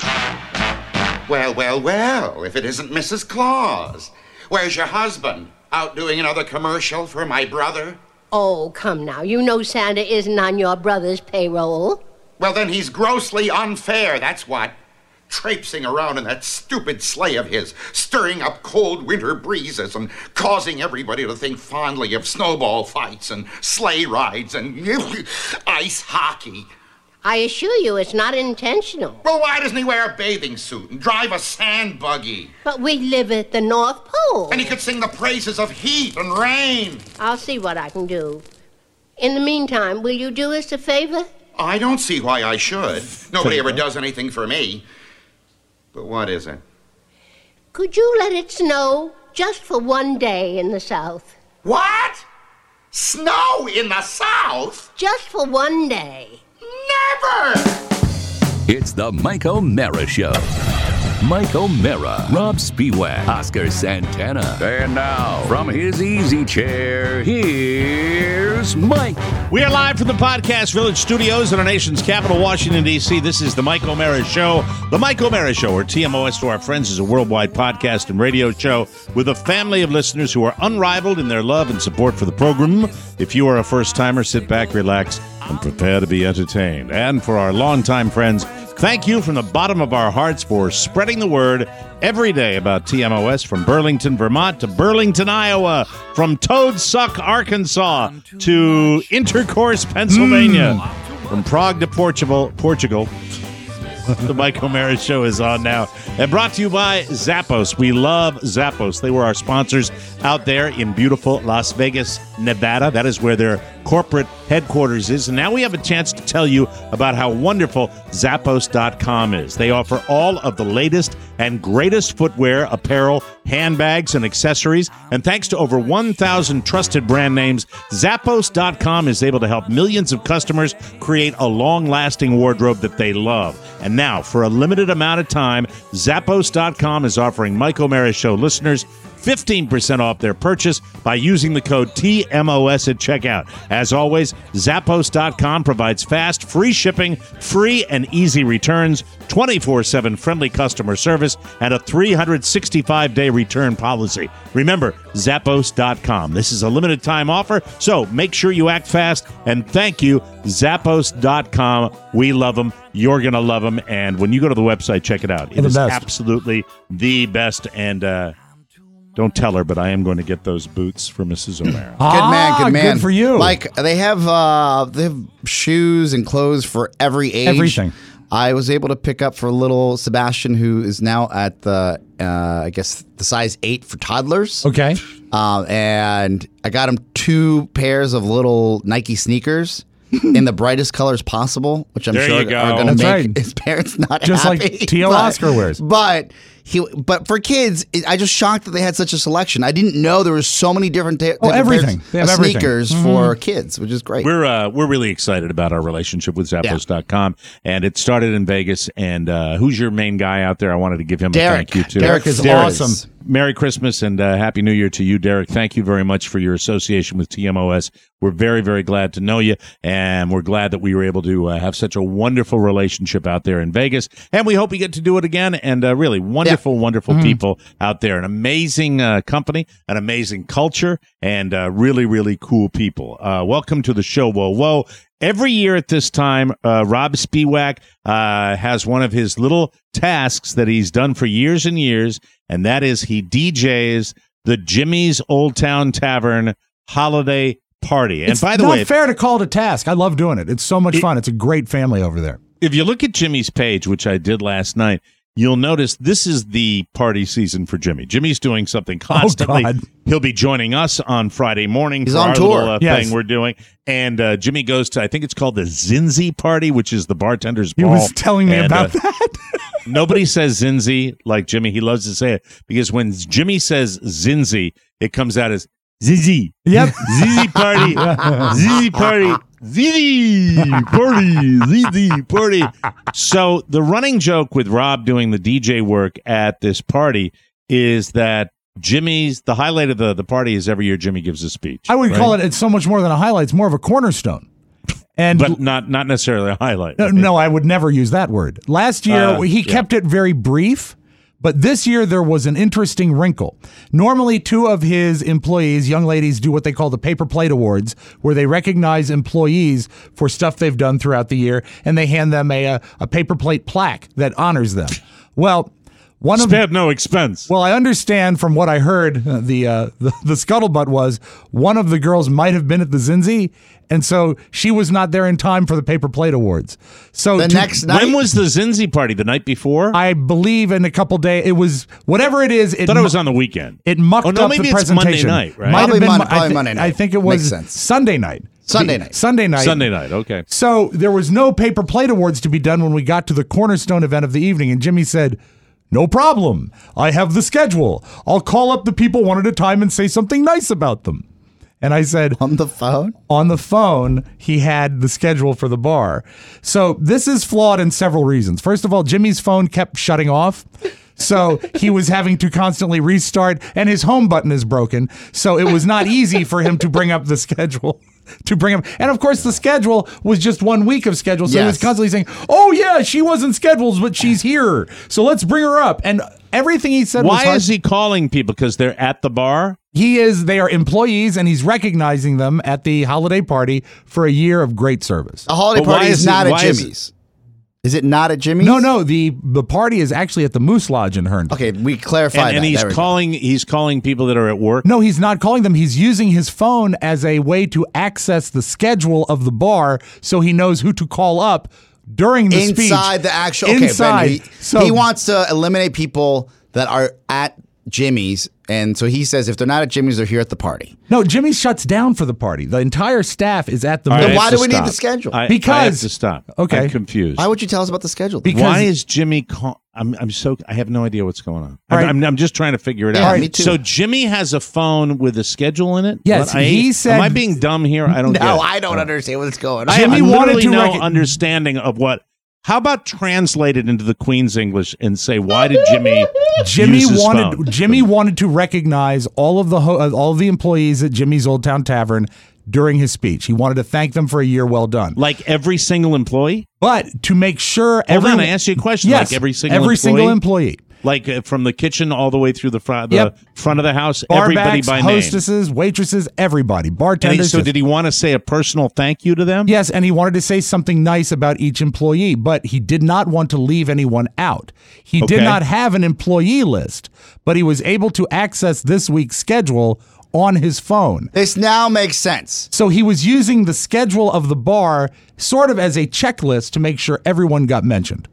Well, well, well, if it isn't Missus Claus. Where's your husband? Out doing another commercial for my brother? Oh, come now. You know Santa isn't on your brother's payroll. Well, then he's grossly unfair, that's what. Traipsing around in that stupid sleigh of his, stirring up cold winter breezes and causing everybody to think fondly of snowball fights and sleigh rides and ice hockey. I assure you it's not intentional. Well, why doesn't he wear a bathing suit and drive a sand buggy? But we live at the North Pole. And he could sing the praises of heat and rain. I'll see what I can do. In the meantime, will you do us a favor? I don't see why I should. Nobody ever does anything for me. But what is it? Could you let it snow just for one day in the South? What? Snow in the South? Just for one day. Never! It's the Mike O'Mara Show. Mike O'Mara, Rob Spiewak, Oscar Santana. And now, from his easy chair, here's Mike. We are live from the Podcast Village studios in our nation's capital, Washington, D C This is the Mike O'Mara Show. The Mike O'Mara Show, or T M O S to our friends, is a worldwide podcast and radio show with a family of listeners who are unrivaled in their love and support for the program. If you are a first-timer, sit back, relax, and prepare to be entertained. And for our longtime friends, thank you from the bottom of our hearts for spreading the word every day about T M O S, from Burlington, Vermont to Burlington, Iowa, from Toadsuck, Arkansas to Intercourse, Pennsylvania, mm. from Prague to Portugal. Portugal. The Mike O'Mara Show is on now. And brought to you by Zappos. We love Zappos. They were our sponsors out there in beautiful Las Vegas, Nevada. That is where their corporate headquarters is. And now we have a chance to tell you about how wonderful Zappos dot com is. They offer all of the latest and greatest footwear, apparel, handbags, and accessories. And thanks to over one thousand trusted brand names, Zappos dot com is able to help millions of customers create a long-lasting wardrobe that they love. And now, for a limited amount of time, Zappos dot com is offering Mike O'Mara Show listeners fifteen percent off their purchase by using the code T M O S at checkout. As always, Zappos dot com provides fast, free shipping, free and easy returns, twenty-four seven friendly customer service, and a three hundred sixty-five day return policy. Remember, Zappos dot com. This is a limited time offer, so make sure you act fast, and thank you, Zappos dot com. We love them. You're going to love them, and when you go to the website, check it out. It is absolutely the best, and uh, don't tell her, but I am going to get those boots for Missus O'Mara. Ah, good man, good man. Good for you. Like, they have uh, they have shoes and clothes for every age. Everything. I was able to pick up for little Sebastian, who is now at the, uh, I guess, the size eight for toddlers. Okay. Um, and I got him two pairs of little Nike sneakers in the brightest colors possible, which I'm there sure you go. are going to That's make right. his parents not Just happy. like T L But- Oscar wears. But he, but for kids, it, I just shocked that they had such a selection. I didn't know there was so many different, ta- Oh, different everything. pairs They have of everything. sneakers Mhm. for kids, which is great. We're uh, we're really excited about our relationship with Zappos dot com, and it started in Vegas. And uh, who's your main guy out there? I wanted to give him Derek. a thank you too. Derek is Derek. awesome. Merry Christmas and uh, Happy New Year to you, Derek. Thank you very much for your association with T M O S. We're very, very glad to know you, and we're glad that we were able to uh, have such a wonderful relationship out there in Vegas. And we hope we get to do it again. And uh, really wonderful, Yeah. wonderful Mm-hmm. people out there. An amazing uh, company, an amazing culture, and uh, really, really cool people. Uh, welcome to the show, Whoa, Whoa. Every year at this time, uh, Rob Spiewak uh, has one of his little tasks that he's done for years and years, and that is he D Js the Jimmy's Old Town Tavern holiday party. And It's by the not way, fair to call it a task. I love doing it. It's so much It- fun. It's a great family over there. if you look at Jimmy's page, which I did last night, you'll notice this is the party season for Jimmy. Jimmy's doing something constantly. God. He'll be joining us on Friday morning He's for on our tour. little uh, Yes. thing we're doing. And uh, Jimmy goes to, I think it's called the Zinzi party, which is the bartender's He ball. was telling me And, about uh, that. Nobody says Zinzi like Jimmy. He loves to say it because when Jimmy says Zinzi, it comes out as Zizi. Yep. Zizi party. Zizi party. Zizi party. Zizi party. So the running joke with Rob doing the D J work at this party is that Jimmy's, the highlight of the, the party is every year Jimmy gives a speech. I would right? call it, it's so much more than a highlight. It's more of a cornerstone. And But not, not necessarily a highlight. no, no, I would never use that word. Last year, Uh, he yeah. kept it very brief. But this year, there was an interesting wrinkle. Normally, two of his employees, young ladies, do what they call the Paper Plate Awards, where they recognize employees for stuff they've done throughout the year, and they hand them a, a, a paper plate plaque that honors them. Well, one of Spared no expense. well, I understand from what I heard, uh, the, uh, the the scuttlebutt was one of the girls might have been at the Zinzi, and so she was not there in time for the Paper Plate Awards. So The to- next night, When was the Zinzi party? The night before? I believe in a couple days. It was whatever it is. It I thought it was mu- on the weekend. It mucked Oh, no, up maybe the it's Monday presentation. night, right? Might have Probably been Monday- Mo- I probably thi- Monday night. I think it Makes was sense. Sunday night. Sunday night. Sunday night. Sunday night, okay. So there was no Paper Plate Awards to be done when we got to the cornerstone event of the evening, and Jimmy said, "No problem. I have the schedule. I'll call up the people one at a time and say something nice about them." And I said, on the phone. on the phone, he had the schedule for the bar. So this is flawed in several reasons. First of all, Jimmy's phone kept shutting off. So he was having to constantly restart, and his home button is broken. So it was not easy for him to bring up the schedule. To bring him, and of course, the schedule was just one week of schedule. So he was Yes. constantly saying, "Oh yeah, she wasn't scheduled, but she's here. So let's bring her up." And everything he said was Why hard- is he calling people? Because they're at the bar? He is, they are employees, and he's recognizing them at the holiday party for a year of great service. A holiday But why party is is it- not at why is Jimmy's. Is, it not at Jimmy's? No, no, the the party is actually at the Moose Lodge in Herndon. Okay, we clarified And, and that. he's There we go. calling. He's calling people that are at work. No, he's not calling them. He's using his phone as a way to access the schedule of the bar so he knows who to call up during the speech. Inside the actual. Okay, Inside. Ben, he, so, he wants to eliminate people that are at Jimmy's, and so he says if they're not at Jimmy's, they're here at the party. No, Jimmy shuts down for the party. The entire staff is at the All right, Then I why have do to we need stop. the schedule? I, Because- I have to stop. Okay. I'm confused. Why would you tell us about the schedule? Because- Why is Jimmy call? I'm I'm so I have no idea what's going on. I'm, All right. I'm I'm just trying to figure it Yeah, out. me too. So Jimmy has a phone with a schedule in it. Yes, What? I, he said- Am I being dumb here? I don't. no, get it. I don't understand what's going on. I Jimmy have wanted literally to no rec- understanding of what. How about translate it into the Queen's English and say why did Jimmy? Jimmy use his wanted phone? Jimmy wanted to recognize all of the ho- uh, all of the employees at Jimmy's Old Town Tavern during his speech. He wanted to thank them for a year well done. Like every single employee. But to make sure Hold everyone, on, I asked you a question. Yes, Like every single every employee? single employee. Like uh, from the kitchen all the way through the front, the Yep. front of the house, everybody Barbacks, by name. hostesses, waitresses, everybody, And he, bartenders. so did he want to say a personal thank you to them? Yes, and he wanted to say something nice about each employee, but he did not want to leave anyone out. He did Okay. not have an employee list, but he was able to access this week's schedule on his phone. This now makes sense. So he was using the schedule of the bar sort of as a checklist to make sure everyone got mentioned.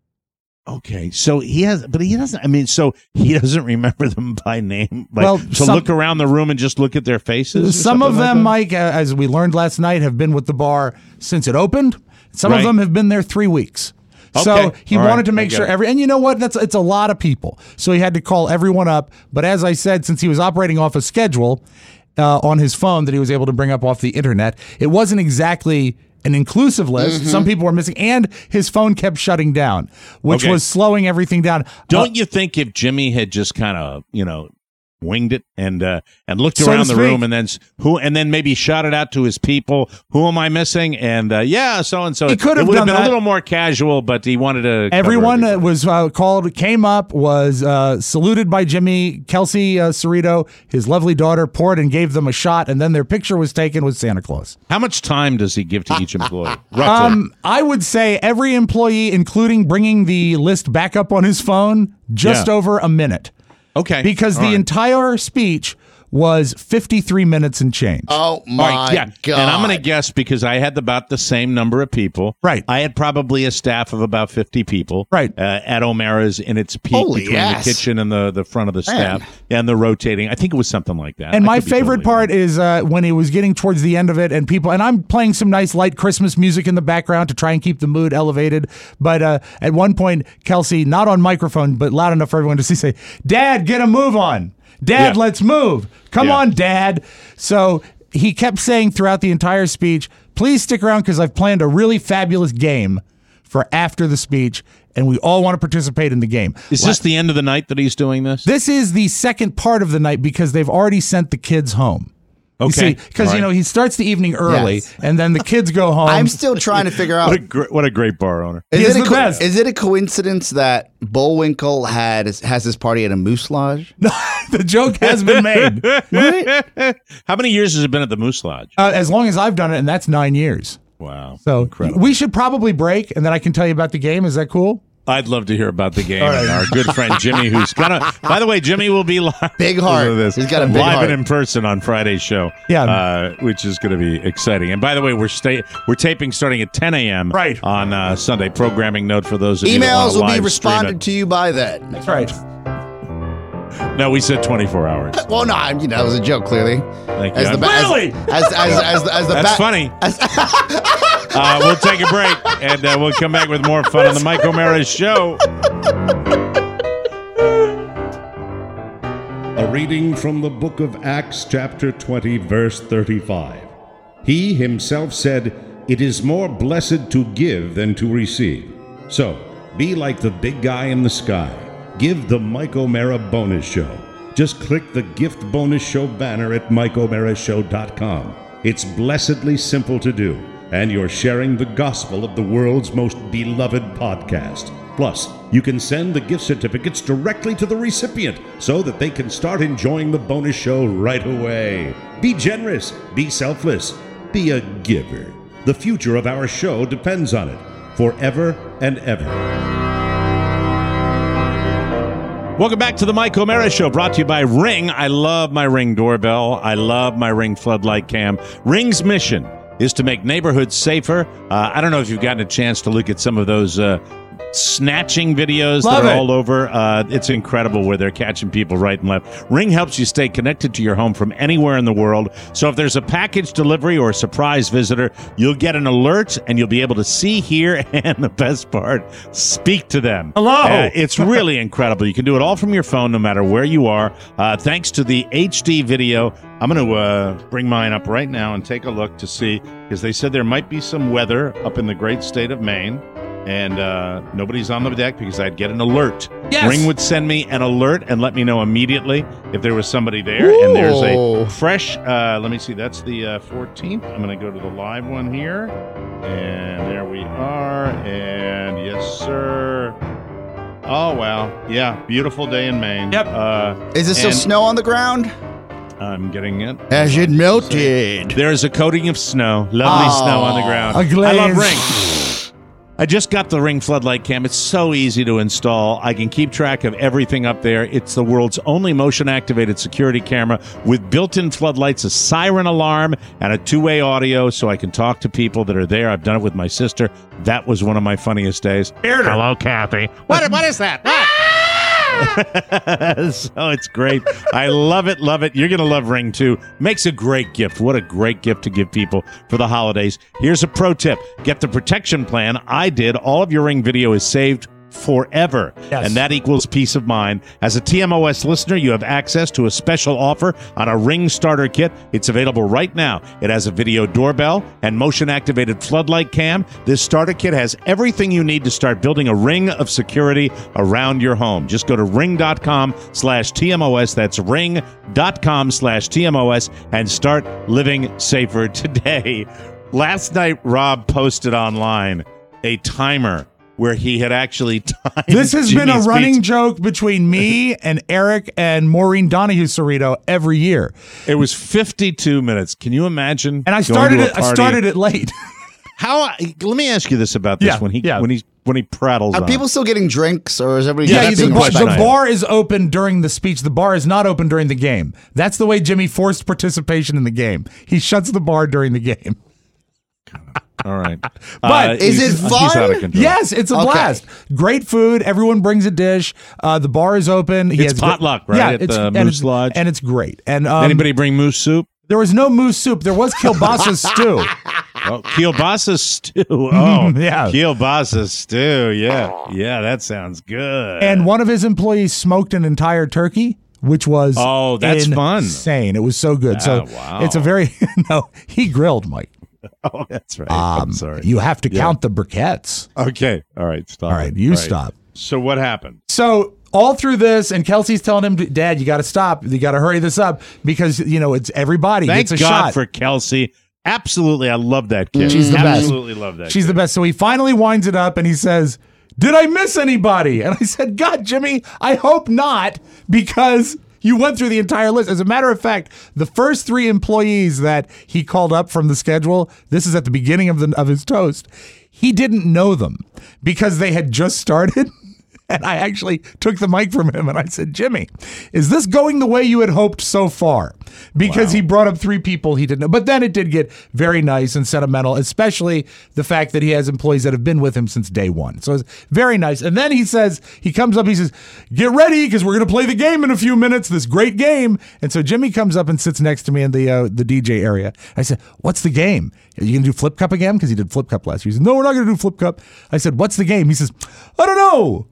Okay, so he has, but he doesn't. I mean, so he doesn't remember them by name. Like, Well, to some- look around the room and just look at their faces. or Some something of like them, that? Mike, uh, as we learned last night, have been with the bar since it opened. Some Right. of them have been there three weeks. So Okay. he All wanted right. to I make get sure it. every, and you know what? That's it's a lot of people. So he had to call everyone up. But as I said, since he was operating off a schedule uh, on his phone that he was able to bring up off the internet, it wasn't exactly an inclusive list. Mm-hmm. Some people were missing, and his phone kept shutting down, which Okay. was slowing everything down. Don't Uh, you think if Jimmy had just kind of, you know, winged it and uh, and looked So to around the speak. room and then s- who and then maybe shot it out to his people, who am I missing? And uh, yeah, so and so. He could It have would have done been that. a little more casual, but he wanted to. cover Everyone that everybody. was uh, called, came up, was uh, saluted by Jimmy. Kelsey uh, Cerrito, his lovely daughter, poured and gave them a shot, and then their picture was taken with Santa Claus. How much time does he give to each employee? Roughly. Um, I would say every employee, including bringing the list back up on his phone, just Yeah. over a minute. okay, Because All the right. entire speech was fifty-three minutes and change. Oh my All right, yeah. god! And I'm going to guess because I had about the same number of people. Right. I had probably a staff of about fifty people. Right. Uh, at O'Mara's in its peak Holy between yes. the kitchen and the, the front of the staff and the rotating. I think it was something like that. And I my could be favorite totally part is uh, when it was getting towards the end of it, and people, and I'm playing some nice light Christmas music in the background to try and keep the mood elevated. But uh, at one point, Kelsey, not on microphone, but loud enough for everyone to see, say, "Dad, get a move on. Dad, Yeah. let's move. Come Yeah. on, Dad." So he kept saying throughout the entire speech, "Please stick around because I've planned a really fabulous game for after the speech, and we all want to participate in the game." Is this the end of the night that he's doing this? This is the second part of the night because they've already sent the kids home. Okay. Because, All you know, right. he starts the evening early, Yes. and then the kids go home. I'm still trying to figure What a, out. gr- what a great bar owner. Is He it, is a the co- best. is it a coincidence that Bullwinkle had has his party at a Moose Lodge? The joke has been made. How many years has it been at the Moose Lodge? Uh, as long as I've done it, and that's nine years. Wow. So Incredible. we should probably break, and then I can tell you about the game. Is that cool? I'd love to hear about the game and our good friend Jimmy, who's gonna. By the way, Jimmy will be live. Big heart. Listen to this. He's got a big live heart. and in person on Friday's show. Yeah. uh, which is going to be exciting. And by the way, we're stay we're taping starting at ten a.m. Right. on uh, Sunday. Programming note for those of you that Emails wanna will be live responded stream to you by then. That's right. it. No, we said twenty-four hours. Well, no, I- you know, that was a joke. Clearly, Thank as you. the ba- as- Really? as as as, as, the- as the That's ba- funny. uh, we'll take a break and uh, we'll come back with more fun on the Mike O'Mara Show. A reading from the book of Acts, chapter twenty, verse thirty-five. He himself said, "It is more blessed to give than to receive." So, be like the big guy in the sky. Give the Mike O'Mara Bonus Show. Just click the Gift Bonus Show banner at mike o'mara show dot com. It's blessedly simple to do. and you're sharing the gospel of the world's most beloved podcast. Plus, you can send the gift certificates directly to the recipient so that they can start enjoying the bonus show right away. Be generous, be selfless, be a giver. The future of our show depends on it, forever and ever. Welcome back to the Mike O'Mara Show, brought to you by Ring. I love my Ring doorbell. I love my Ring floodlight cam. Ring's mission is to make neighborhoods safer. Uh, I don't know if you've gotten a chance to look at some of those uh, snatching videos Love that are it. all over. Uh, it's incredible where they're catching people right and left. Ring helps you stay connected to your home from anywhere in the world. So if there's a package delivery or a surprise visitor, you'll get an alert and you'll be able to see, hear, and the best part, speak to them. Hello. Uh, it's really incredible. You can do it all from your phone no matter where you are. Uh, thanks to the H D video. I'm going to uh, bring mine up right now and take a look to see, because they said there might be some weather up in the great state of Maine. And uh, nobody's on the deck because I'd get an alert. Yes. Ring would send me an alert and let me know immediately if there was somebody there. Ooh. And there's a fresh, uh, let me see, that's the uh, fourteenth. I'm going to go to the live one here. And there we are. And yes, sir. Oh, wow. Yeah, beautiful day in Maine. Yep. Uh, Is there still and snow on the ground? I'm getting it. Has it melted? There's a coating of snow. Lovely Oh, snow on the ground. a glaze. I love Ring. I just got the Ring floodlight cam. It's so easy to install. I can keep track of everything up there. It's the world's only motion-activated security camera with built-in floodlights, a siren alarm, and a two-way audio so I can talk to people that are there. I've done it with my sister. That was one of my funniest days. Hello, Kathy. What? What is that? What? So it's great. I love it, love it. You're going to love Ring, too. Makes a great gift. What a great gift to give people for the holidays. Here's a pro tip. Get the protection plan. I did. All of your Ring video is saved forever. Yes. And that equals peace of mind. As a T M O S listener, you have access to a special offer on a Ring starter kit. It's available right now. It has a video doorbell and motion-activated floodlight cam. This starter kit has everything you need to start building a ring of security around your home. Just go to ring.com slash TMOS. That's ring.com slash TMOS and start living safer today. Last night, Rob posted online a timer where he had actually timed This has been a Jimmy's running speech. joke between me and Eric and Maureen Donahue Cerrito every year. It was fifty-two minutes. Can you imagine? And I going started to a it I party? started it late. How? Let me ask you this about this Yeah, when he yeah. when he when he prattles. Are on. people still getting drinks, or is everybody Yeah, just the, being bar, the respectful? bar is open during the speech. The bar is not open during the game. That's the way Jimmy forced participation in the game. He shuts the bar during the game. All right, But Uh, is he's- it he's fun? out of control. Yes, it's a Okay. blast. Great food. Everyone brings a dish. Uh, the bar is open. He It's has potluck, right, Yeah, at it's, the and Moose it's- Lodge? and it's great. And um, Anybody bring moose soup? there was no moose soup. There was kielbasa stew. Oh, kielbasa stew. Oh, Yeah. kielbasa stew. Yeah, yeah, that sounds good. And one of his employees smoked an entire turkey, which was Oh, that's fun. insane. It was so good. so Ah, wow. it's a very no. He grilled, Mike. oh, that's right. Um, I'm sorry. You have to Yeah. count the briquettes. Okay. All right. Stop. All right, it. you All stop. So what happened? So all through this, and Kelsey's telling him, "Dad, you got to stop. You got to hurry this up because you know it's everybody Thank gets a God shot." for Kelsey. Absolutely, I love that kid. She's the best. Absolutely love that. She's kid. the best. So he finally winds it up and he says, "Did I miss anybody?" And I said, "God, Jimmy, I hope not, because you went through the entire list." As a matter of fact, the first three employees that he called up from the schedule, this is at the beginning of the of his toast, he didn't know them because they had just started. And I actually took the mic from him and I said, "Jimmy, is this going the way you had hoped so far?" Because Wow. he brought up three people he didn't know. But then it did get very nice and sentimental, especially the fact that he has employees that have been with him since day one. So it's very nice. And then he says, he comes up, he says, "Get ready because we're going to play the game in a few minutes, this great game." And so Jimmy comes up and sits next to me in the uh, the D J area. I said, "What's the game? Are you going to do Flip Cup again?" Because he did Flip Cup last year. He said, "No, we're not going to do Flip Cup." I said, "What's the game?" He says, "I don't know."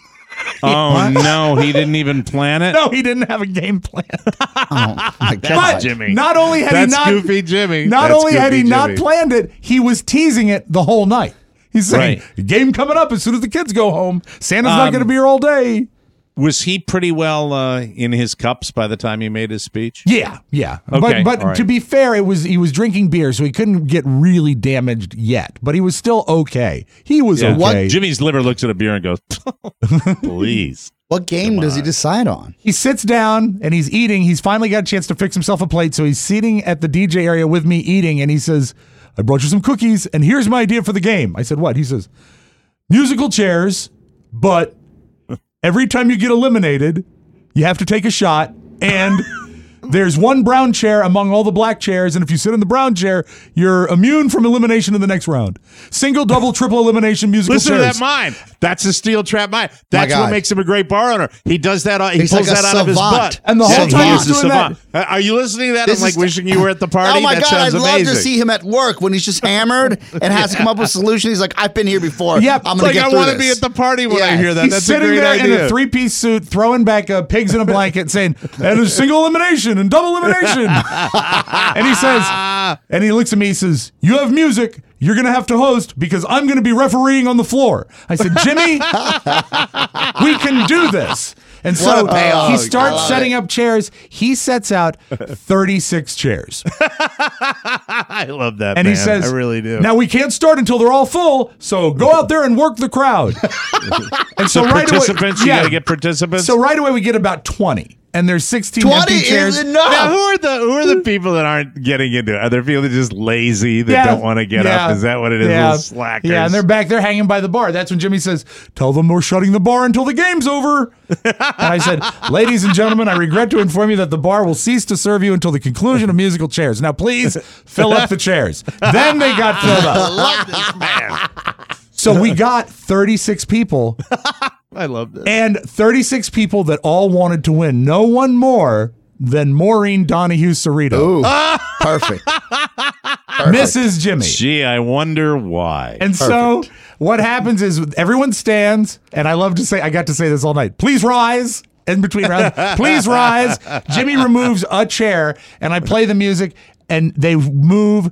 Oh no, he didn't even plan it. No, he didn't have a game plan. Oh, my God. But Jimmy. not only had That's he not goofy Jimmy. Not That's only had he goofy not Jimmy. planned it, he was teasing it the whole night. He's saying, Right. "Game coming up as soon as the kids go home. Santa's not Um, going to be here all day." Was he pretty well uh, in his cups by the time he made his speech? Yeah, yeah. Okay, but but all right. to be fair, it was he was drinking beer, so he couldn't get really damaged yet. But he was still okay. He was Yeah. okay. What? Jimmy's liver looks at a beer and goes, please. What game does he decide on? He sits down and he's eating. He's finally got a chance to fix himself a plate, so he's sitting at the D J area with me eating, and he says, I brought you some cookies, and here's my idea for the game. I said, what? He says, musical chairs, but every time you get eliminated, you have to take a shot, and there's one brown chair among all the black chairs, and if you sit in the brown chair, you're immune from elimination in the next round. Single, double, triple elimination musical Listen chairs. to that mind. That's a steel trap mind. That's God. what makes him a great bar owner. He does that. He He's pulls like a that out of his savant. butt. And the whole Yeah, time he he's is a doing savant. Uh, Are you listening to that? This I'm like is- wishing you were at the party. Oh my that God, I'd sounds love amazing. to see him at work when he's just hammered and has to come up with a solution. He's like, I've been here before. Yep. I'm It's going like to get I through want to this. be at the party when I Yeah. hear that. He's That's a sitting great there idea. in a three-piece suit, throwing back uh, pigs in a blanket, saying, "And a single elimination and double elimination." And he says, and he looks at me. He says, "You have music. You're going to have to host because I'm going to be refereeing on the floor." I said, "Jimmy, we can do this." And so What a payoff. he I starts love setting it. up chairs. He sets out thirty-six chairs. I love that, And man. he says, I really do. Now we can't start until they're all full, so go out there and work the crowd. And so so, right participants, away, you yeah. got to get participants. So right away we get about twenty, and there's sixteen twenty empty chairs. is enough. Now, who are the who are the people that aren't getting into it? Are there people that are just lazy that Yeah, don't want to get yeah, up? Is that what it is? Yeah, Little slackers. yeah, and they're back there hanging by the bar. That's when Jimmy says, "Tell them we're shutting the bar until the game's over." And I said, "Ladies and gentlemen, I regret to inform you that the bar will cease to serve you until the conclusion of musical chairs. Now, please fill up the chairs." Then they got filled up. love this man. So we got thirty-six people. I love this. And thirty-six people that all wanted to win. No one more than Maureen Donahue Cerrito. Ooh, perfect. Perfect. Missus Jimmy. Gee, I wonder why. And so what happens is everyone stands, and I love to say, I got to say this all night. Please rise. In between rounds, please rise. Jimmy removes a chair, and I play the music, and they move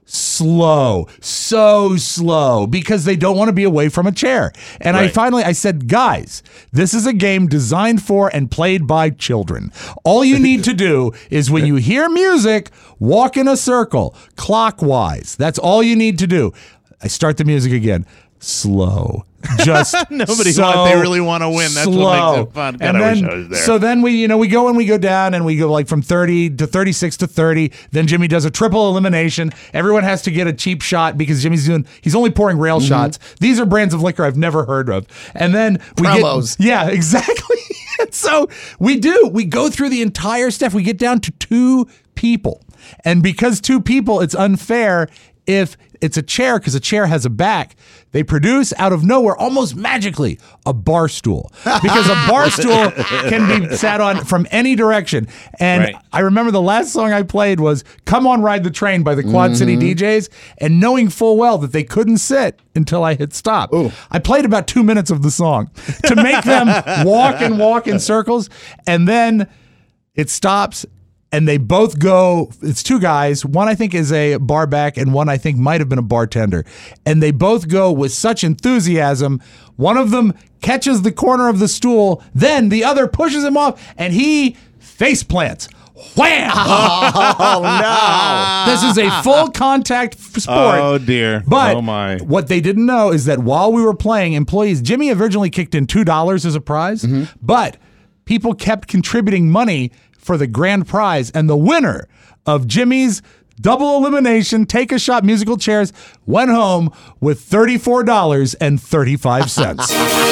slow, so slow, because they don't want to be away from a chair. And I Right. finally, I said, guys, this is a game designed for and played by children. All you need to do is when you hear music, walk in a circle, clockwise. That's all you need to do. I start the music again. Slow. Just Nobody so want- they really want to win. That's what slow. makes it fun. God, And I then, wish I was there. So then we, you know, we go and we go down and we go like from thirty to thirty-six to thirty. Then Jimmy does a triple elimination. Everyone has to get a cheap shot because Jimmy's doing, he's only pouring rail Mm-hmm. shots. These are brands of liquor I've never heard of. And then we Promos. get, yeah, exactly. And so we do, we go through the entire stuff. We get down to two people. And because two people, it's unfair if it's a chair, because a chair has a back. They produce out of nowhere, almost magically, a bar stool. Because a bar stool can be sat on from any direction. And Right. I remember the last song I played was Come On Ride the Train by the Quad City D Js, and knowing full well that they couldn't sit until I hit stop. I played about two minutes of the song to make them walk and walk in circles, and then it stops. And they both go, it's two guys. One I think is a bar back and one I think might have been a bartender. And they both go with such enthusiasm. One of them catches the corner of the stool. Then the other pushes him off and he face plants. Wham! Oh, no. This is a full contact f- sport. Oh, dear. But Oh, my. what they didn't know is that while we were playing, employees, Jimmy originally kicked in two dollars as a prize, but people kept contributing money for the grand prize, and the winner of Jimmy's double elimination, take a shot musical chairs, went home with thirty-four dollars and thirty-five cents.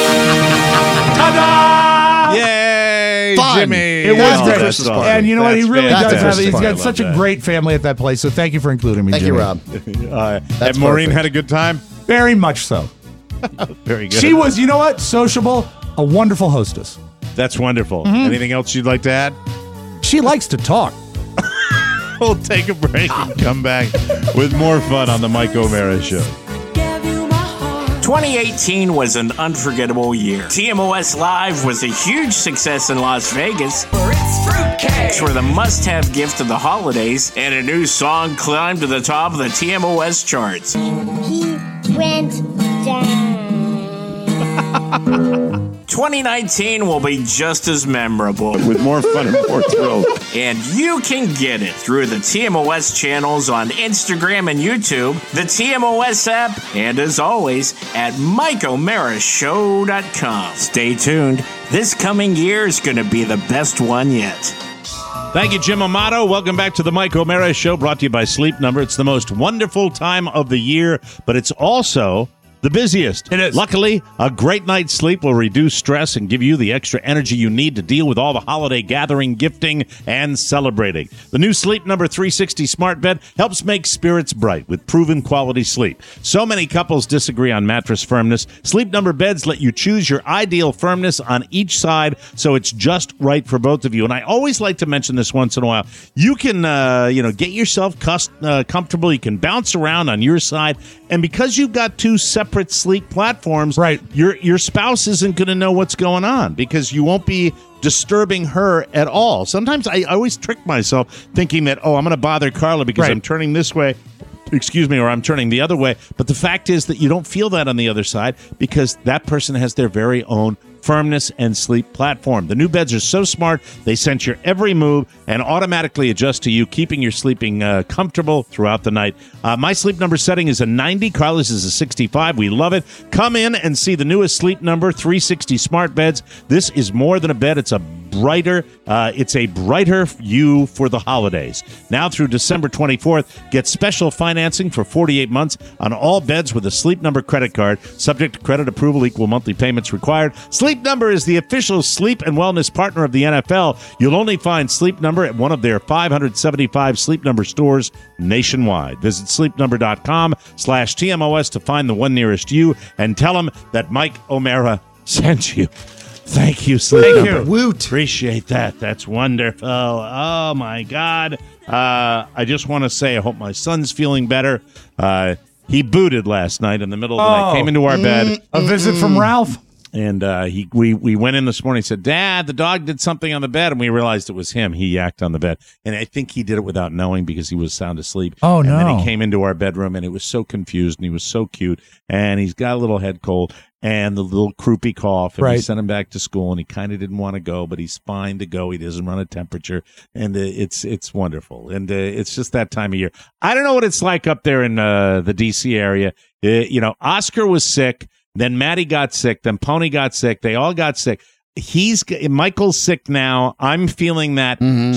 Ta-da! Yay, Fun. Jimmy. It was That's great. the Christmas party. And you know what? He That's really fantastic. does have, he's Christmas got party. such a I love great family at that place. So thank you for including me, Thank Jimmy. you, Rob. Uh, That's and Maureen perfect. had a good time. Very much so. Very good. She was, you know what? Sociable, a wonderful hostess. That's wonderful. Mm-hmm. Anything else you'd like to add? She likes to talk. We'll take a break and come back with more fun on the Mike O'Mara Show. twenty eighteen was an unforgettable year. T M O S Live was a huge success in Las Vegas. It's for the must-have gift of the holidays, and a new song climbed to the top of the T M O S charts. He went down. twenty nineteen will be just as memorable. With more fun and more thrills. And you can get it through the T M O S channels on Instagram and YouTube, the T M O S app, and as always, at Mike O'Mara Show dot com. Stay tuned. This coming year is going to be the best one yet. Thank you, Jim Amato. Welcome back to the Mike O'Mara Show, brought to you by Sleep Number. It's the most wonderful time of the year, but it's also the busiest. It is. Luckily, a great night's sleep will reduce stress and give you the extra energy you need to deal with all the holiday gathering, gifting, and celebrating. The new Sleep Number three sixty Smart Bed helps make spirits bright with proven quality sleep. So many couples disagree on mattress firmness. Sleep Number beds let you choose your ideal firmness on each side, so it's just right for both of you. And I always like to mention this once in a while. You can, uh, you know, get yourself cus- uh, comfortable. You can bounce around on your side, and because you've got two separate sleep platforms, right, your your spouse isn't going to know what's going on because you won't be disturbing her at all. Sometimes I, I always trick myself thinking that, oh, I'm going to bother Carla because right. I'm turning this way, excuse me, or I'm turning the other way. But the fact is that you don't feel that on the other side because that person has their very own firmness and sleep platform. The new beds are so smart, they sense your every move and automatically adjust to you, keeping your sleeping uh, comfortable throughout the night. Uh, my Sleep Number setting is a ninety. Carlos is a sixty-five. We love it. Come in and see the newest Sleep Number three sixty Smart Beds. This is more than a bed. It's a brighter, uh, it's a brighter you for the holidays. Now through December twenty-fourth, get special financing for forty-eight months on all beds with a Sleep Number credit card. Subject to credit approval, equal monthly payments required. Sleep Number is the official sleep and wellness partner of the N F L. You'll only find Sleep Number at one of their five hundred seventy-five Sleep Number stores nationwide. Visit sleepnumber.com slash TMOS to find the one nearest you and tell them that Mike O'Mara sent you. Thank you, Sleep Thank Number. you. Woot. Appreciate that. That's wonderful. Oh, my God. Uh, I just want to say I hope my son's feeling better. Uh, he booted last night in the middle of the Oh. night, came into our bed. A visit from Ralph. And uh, he, we we went in this morning and said, Dad, the dog did something on the bed. And we realized it was him. He yacked on the bed. And I think he did it without knowing because he was sound asleep. Oh, and no. then he came into our bedroom and it was so confused and he was so cute. And he's got a little head cold and the little croupy cough. And Right. we sent him back to school and he kind of didn't want to go, but he's fine to go. He doesn't run a temperature. And uh, it's it's wonderful. And uh, it's just that time of year. I don't know what it's like up there in uh, the D C area. Uh, you know, Oscar was sick. Then Maddie got sick. Then Pony got sick. They all got sick. He's Michael's sick now. I'm feeling that Mm-hmm.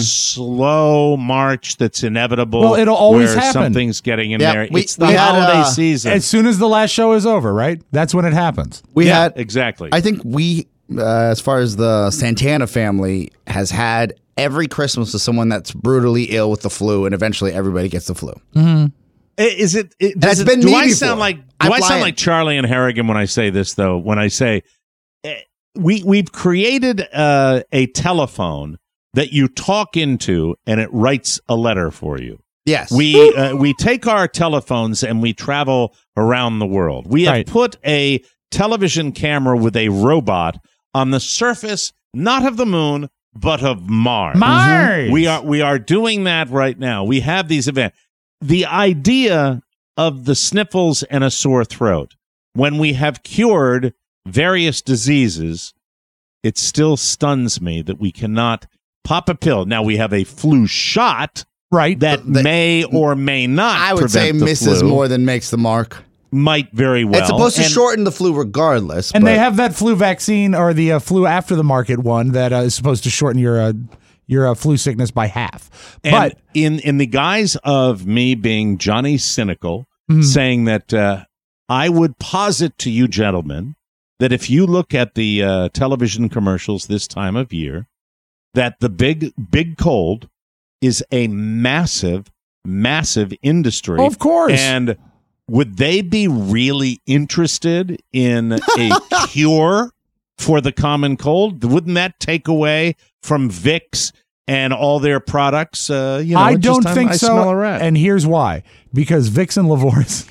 slow march that's inevitable. Well, it'll always where happen. Something's getting in Yeah, there. we- it's the we had, holiday uh, season. As soon as the last show is over, right? That's when it happens. We yeah, had exactly. I think we, uh, as far as the Santana family, has had every Christmas with someone that's brutally ill with the flu, and eventually everybody gets the flu. Mm-hmm. Is it? it That's does it been do me I before. sound like? Do I'm I sound lying. like Charlie and Harrigan when I say this? Though, when I say eh, we we've created uh, a telephone that you talk into and it writes a letter for you. Yes, We uh, we take our telephones and we travel around the world. We have Right. put a television camera with a robot on the surface, not of the moon, but of Mars. Mars! We are we are doing that right now. We have these events. The idea of the sniffles and a sore throat, when we have cured various diseases, it still stuns me that we cannot pop a pill. Now we have a flu shot. Right. That The- may or may not. I would say prevent the misses flu. more than makes the mark. Might very well. It's supposed to And- shorten the flu regardless. And but they have that flu vaccine or the uh, flu after the market one that uh, is supposed to shorten your uh, your uh, flu sickness by half. And But in in the guise of me being Johnny Cynical, Mhm. saying that uh, I would posit to you, gentlemen, that if you look at the uh, television commercials this time of year, that the big big cold is a massive, massive industry. Of course. And would they be really interested in a cure for the common cold? Wouldn't that take away from Vicks and all their products? Uh, you know, I just don't time think I so. smell a rat. And here's why. Because Vicks and Lavoris,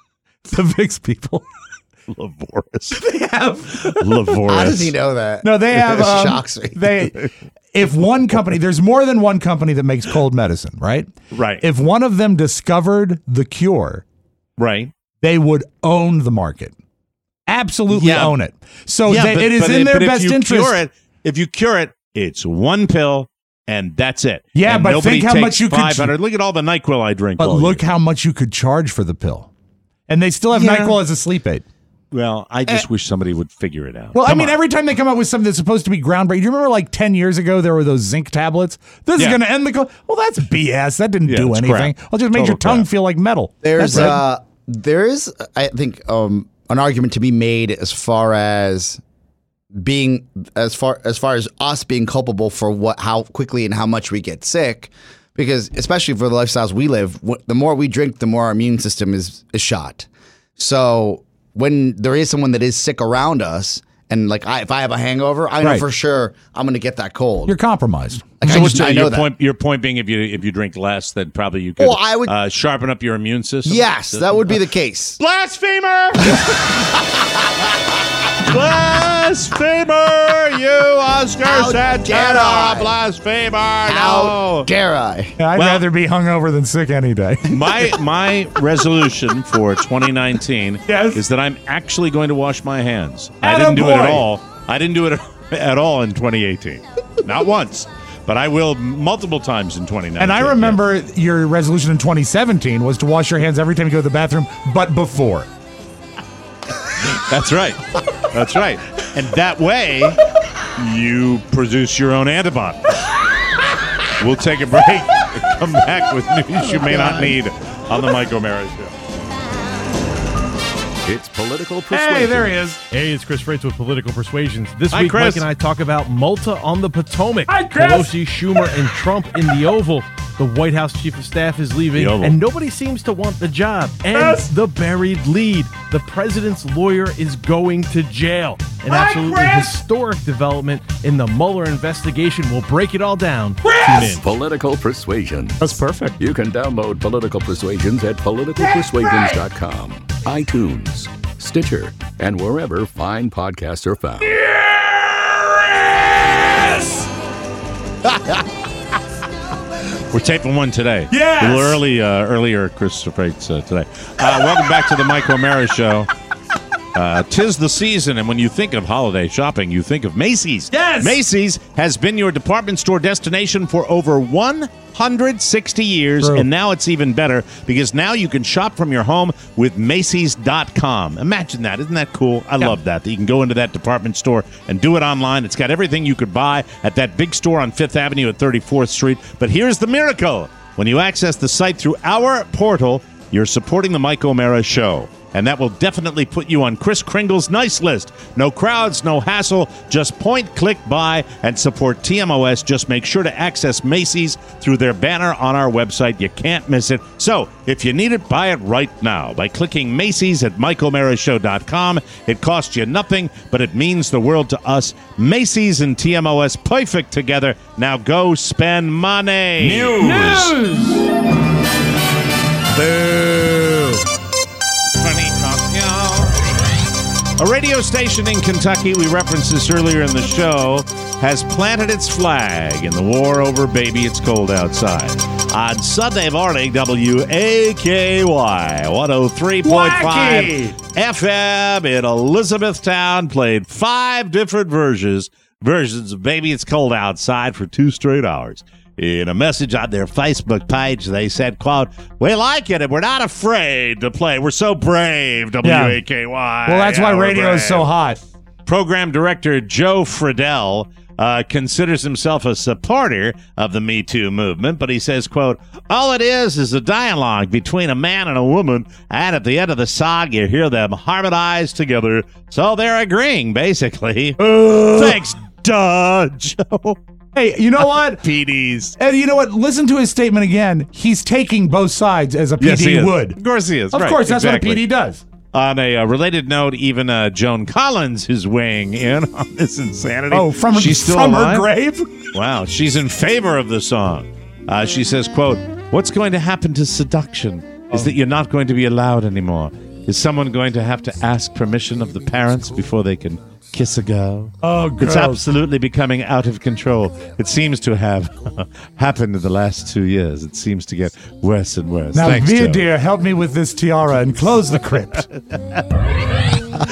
the Vicks people, Lavoris. they have Lavoris. How does he know that? No, they have. It Um, shocks me. They, if one company, there's more than one company that makes cold medicine, right? Right. If one of them discovered the cure, Right. they would own the market. absolutely Yeah. own it. So Yeah, they, but- it is but in it- their but if best you interest. Cure it, if you cure it, it's one pill and that's it. Yeah, And but nobody think how takes much you could- five hundred. Look at all the NyQuil I drink. But all look year. how much you could charge for the pill. And they still have Yeah. NyQuil as a sleep aid. Well, I just wish somebody would figure it out. Well, Come I mean, on. every time they come out with something that's supposed to be groundbreaking, do you remember like ten years ago there were those zinc tablets? This Yeah. is going to end the. Co- well, that's B S. That didn't Yeah, do it's anything. crap. I'll just make Total your tongue crap. feel like metal. There's That's it. uh, there is, I think, um, an argument to be made as far as being as far as far as us being culpable for what how quickly and how much we get sick, because especially for the lifestyles we live, wh- the more we drink, the more our immune system is is shot. So when there is someone that is sick around us, and like I, if I have a hangover, I know Right. for sure I'm going to get that cold. You're compromised. Like, So I, what's just, I your know that. point? Your point being, if you if you drink less, then probably you could Well, I would- uh, sharpen up your immune system. Yes, that would be the case. Blasphemer! Blasphemer! You Oscar How dare Santana! I? Blasphemer! How No! dare I? I'd Well- rather be hungover than sick any day. My my resolution for twenty nineteen Yes. is that I'm actually going to wash my hands. I didn't do it at Attaboy. all. I didn't do it at all in twenty eighteen. Not once. But I will multiple times in twenty nineteen. And I remember your resolution in twenty seventeen was to wash your hands every time you go to the bathroom, but before. That's right. That's right. And that way, you produce your own antibody. We'll take a break and come back with news you may not need on the Mike O'Mara Show. It's Political Persuasion. Hey, there he is. Hey, it's Chris Freites with Political Persuasions. This Hi, week, Chris. Mike and I talk about Malta on the Potomac. Hi, Chris. Pelosi, Schumer, and Trump in the Oval. The White House Chief of Staff is leaving, The Oval. and nobody seems to want the job. And Chris. the buried lead. The president's lawyer is going to jail. An Hi, absolutely Chris. historic development in the Mueller investigation. We'll break it all down. Chris. Tune in. Political Persuasion. That's perfect. You can download Political Persuasions at political persuasions dot com, iTunes, Stitcher, and wherever fine podcasts are found. We're taping one today. Yes! A little early, uh, earlier, Chris Freites uh, today. Uh, welcome back to the Mike O'Mara Show. Uh, 'tis the season, and when you think of holiday shopping, you think of Macy's. Yes! Macy's has been your department store destination for over one hundred sixty years, True. and now it's even better because now you can shop from your home with Macy's dot com. Imagine that. Isn't that cool? I Yeah. love that. That you can go into that department store and do it online. It's got everything you could buy at that big store on Fifth Avenue at thirty-fourth Street. But here's the miracle. When you access the site through our portal, you're supporting the Mike O'Mara Show. And that will definitely put you on Kris Kringle's nice list. No crowds, no hassle, just point, click, buy, and support T M O S. Just make sure to access Macy's through their banner on our website. You can't miss it. So, if you need it, buy it right now by clicking Macy's at Mike O'Mara Show dot com. It costs you nothing, but it means the world to us. Macy's and T M O S, perfect together. Now go spend money. News. Boo. A radio station in Kentucky, we referenced this earlier in the show, has planted its flag in the war over Baby It's Cold Outside. On Sunday morning, W A K Y one oh three point five Wacky. F M in Elizabethtown played five different versions versions of Baby It's Cold Outside for two straight hours. In a message on their Facebook page, they said, quote, "We like it and we're not afraid to play. We're so brave, W A K Y. Well, that's Yeah, why we're radio is brave." so hot. Program director Joe Friedel uh, considers himself a supporter of the Me Too movement, but he says, quote, "All it is is a dialogue between a man and a woman, and at the end of the song, you hear them harmonize together, so they're agreeing, basically." Uh. Thanks, duh, Joe. Hey, you know what? P Ds. And you know what? Listen to his statement again. He's taking both sides as a P D Yes, he is. would. Of course he is. Of Right, course, that's exactly. what a P D does. On a uh, related note, even uh, Joan Collins is weighing in on this insanity. Oh, from, she's still from alive? her grave? Wow, she's in favor of the song. Uh, she says, quote, "What's going to happen to seduction is that you're not going to be allowed anymore. Is someone going to have to ask permission of the parents before they can kiss a girl? Oh, It's gross. absolutely becoming out of control. It seems to have happened in the last two years. It seems to get worse and worse." Now, Thanks, Via Joe. dear, help me with this tiara and close the crypt.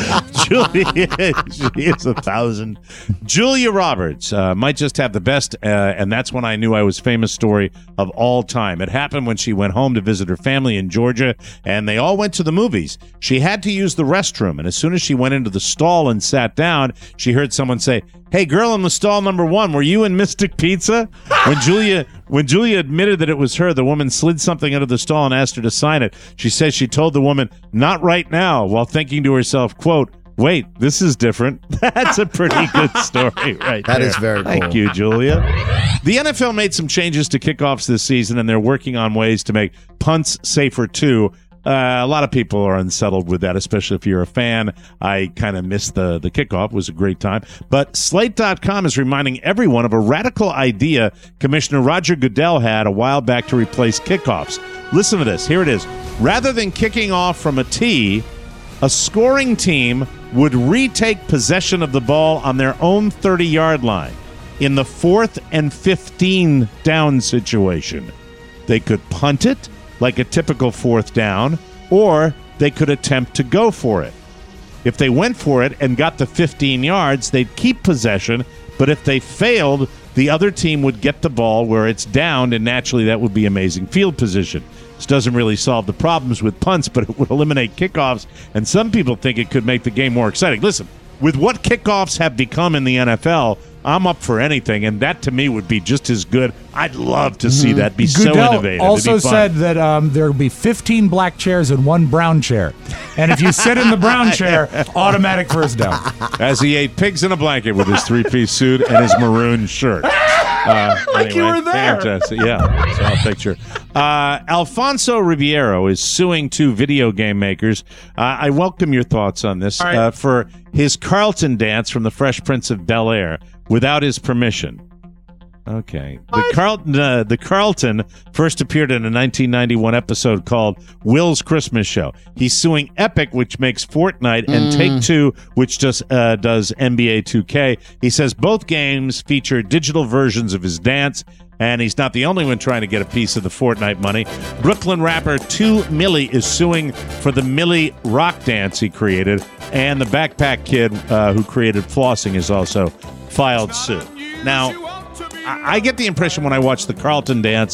Julia, she is a thousand. Julia Roberts uh, might just have the best, uh, and that's when I knew I was famous story of all time. It happened when she went home to visit her family in Georgia, and they all went to the movies. She had to use the restroom, and as soon as she went into the stall and sat down, she heard someone say, "Hey, girl in the stall number one, were you in Mystic Pizza?" When Julia when Julia admitted that it was her, the woman slid something out of the stall and asked her to sign it. She says she told the woman, "Not right now," while thinking to herself, quote, "Wait, this is different." That's a pretty good story right That there. is very cool. Thank you, Julia. The N F L made some changes to kickoffs this season, and they're working on ways to make punts safer, too. Uh, a lot of people are unsettled with that, especially if you're a fan. I kind of missed the, the kickoff. It was a great time. But Slate dot com is reminding everyone of a radical idea Commissioner Roger Goodell had a while back to replace kickoffs. Listen to this. Here it is. Rather than kicking off from a tee, a scoring team would retake possession of the ball on their own thirty-yard line in the fourth and fifteen down situation. They could punt it like a typical fourth down, or they could attempt to go for it. If they went for it and got the fifteen yards, they'd keep possession, but if they failed, the other team would get the ball where it's downed, and naturally that would be amazing field position. This doesn't really solve the problems with punts, but it would eliminate kickoffs, and some people think it could make the game more exciting. Listen, with what kickoffs have become in the N F L, I'm up for anything, and that to me would be just as good. I'd love to see that be Goodell so innovative. also It'd be fun. said that um, there will be fifteen black chairs and one brown chair. And if you sit in the brown chair, automatic first down. As he ate pigs in a blanket with his three-piece suit and his maroon shirt. Uh, Like you anyway, were there. Fantastic. Yeah, saw a picture. Uh, Alfonso Ribeiro is suing two video game makers. Uh, I welcome your thoughts on this. right. Uh, for his Carlton dance from The Fresh Prince of Bel-Air without his permission. Okay. The Carlton, uh, the Carlton first appeared in a nineteen ninety-one episode called Will's Christmas Show. He's suing Epic, which makes Fortnite, and Mm. Take-Two, which just uh, does N B A two K. He says both games feature digital versions of his dance, and he's not the only one trying to get a piece of the Fortnite money. Brooklyn rapper two Millie is suing for the Millie rock dance he created, and the Backpack Kid, uh, who created Flossing, is also filed suit. Now, I, I get the impression when I watch the Carlton dance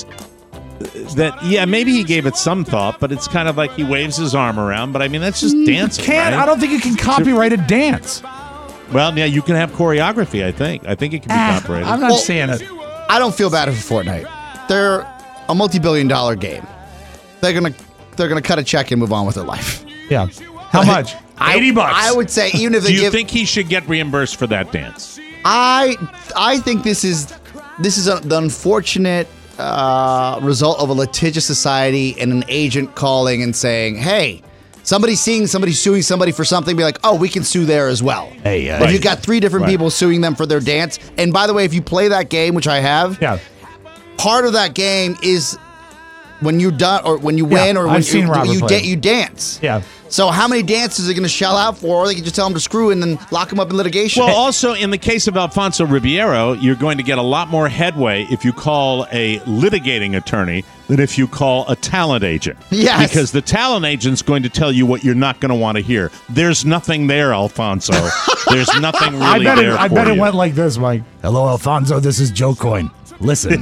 that, yeah, maybe he gave it some thought, but it's kind of like he waves his arm around. But, I mean, that's just dancing, Can't. right? I don't think you can copyright a dance. Well, yeah, you can have choreography, I think. I think it can be Ah, copyrighted. I'm not Well, saying it. I don't feel bad for Fortnite. They're a multi-billion dollar game. They're gonna they're gonna cut a check and move on with their life. Yeah. How much? eighty bucks. I would say even if they Do you give, think he should get reimbursed for that dance? I I think this is this is a, the unfortunate uh, result of a litigious society and an agent calling and saying, "Hey, somebody's seeing somebody suing somebody for something." Be like, "Oh, we can sue there as well." Hey, uh, if you've got three different Right. people suing them for their dance, and by the way, if you play that game, which I have, Yeah. part of that game is when you done or when you win Yeah, or I've when seen you, Robert you, play. da- you dance. Yeah. So how many dances are they going to shell out for? Or they can just tell them to screw and then lock them up in litigation. Well, also, in the case of Alfonso Ribeiro, you're going to get a lot more headway if you call a litigating attorney than if you call a talent agent. Yes. Because the talent agent's going to tell you what you're not going to want to hear. There's nothing there, Alfonso. There's nothing really I bet, it, there I for bet you. it went like this, Mike. Hello, Alfonso. This is Joe Coyne. Listen,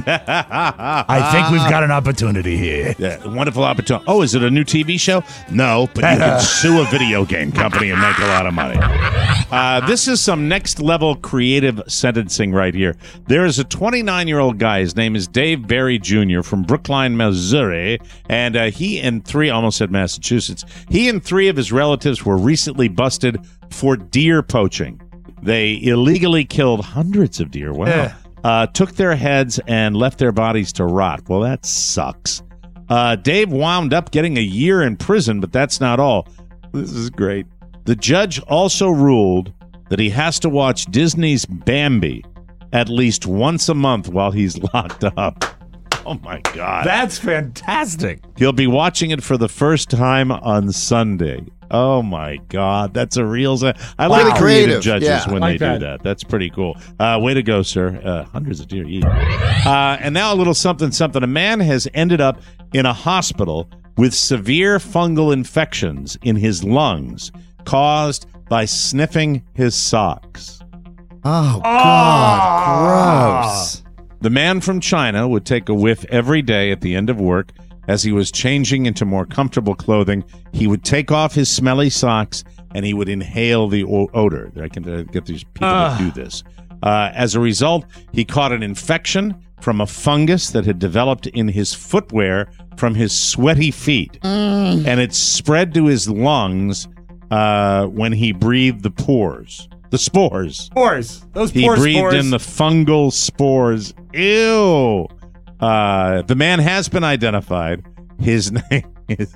I think we've got an opportunity here. Yeah, wonderful opportunity. Oh, is it a new T V show? No, but you can sue a video game company and make a lot of money. Uh, this is some next level creative sentencing right here. There is a twenty-nine-year-old guy. His name is Dave Berry Junior from Brookline, Missouri, and uh, he and three, almost said Massachusetts, he and three of his relatives were recently busted for deer poaching. They illegally killed hundreds of deer. Wow. Yeah. Uh, took their heads and left their bodies to rot. Well, that sucks. Uh, Dave wound up getting a year in prison, but that's not all. This is great. The judge also ruled that he has to watch Disney's Bambi at least once a month while he's locked up. Oh, my God. That's fantastic. He'll be watching it for the first time on Sunday. Oh, my God. That's a real... I like Really creative creative, judges yeah. when Like they that. do that. That's pretty cool. Uh, way to go, sir. Uh, hundreds of deer. Yeah. Uh, and now a little something, something. A man has ended up in a hospital with severe fungal infections in his lungs caused by sniffing his socks. Oh, God. Gross. The man from China would take a whiff every day at the end of work. As he was changing into more comfortable clothing, he would take off his smelly socks and he would inhale the o- odor. I can uh, get these people uh. to do this. Uh, as a result, he caught an infection from a fungus that had developed in his footwear from his sweaty feet. Mm. And it spread to his lungs uh, when he breathed the pores. The spores. Spores. Those he poor breathed spores. in the fungal spores. Ew. Uh, the man has been identified. His name is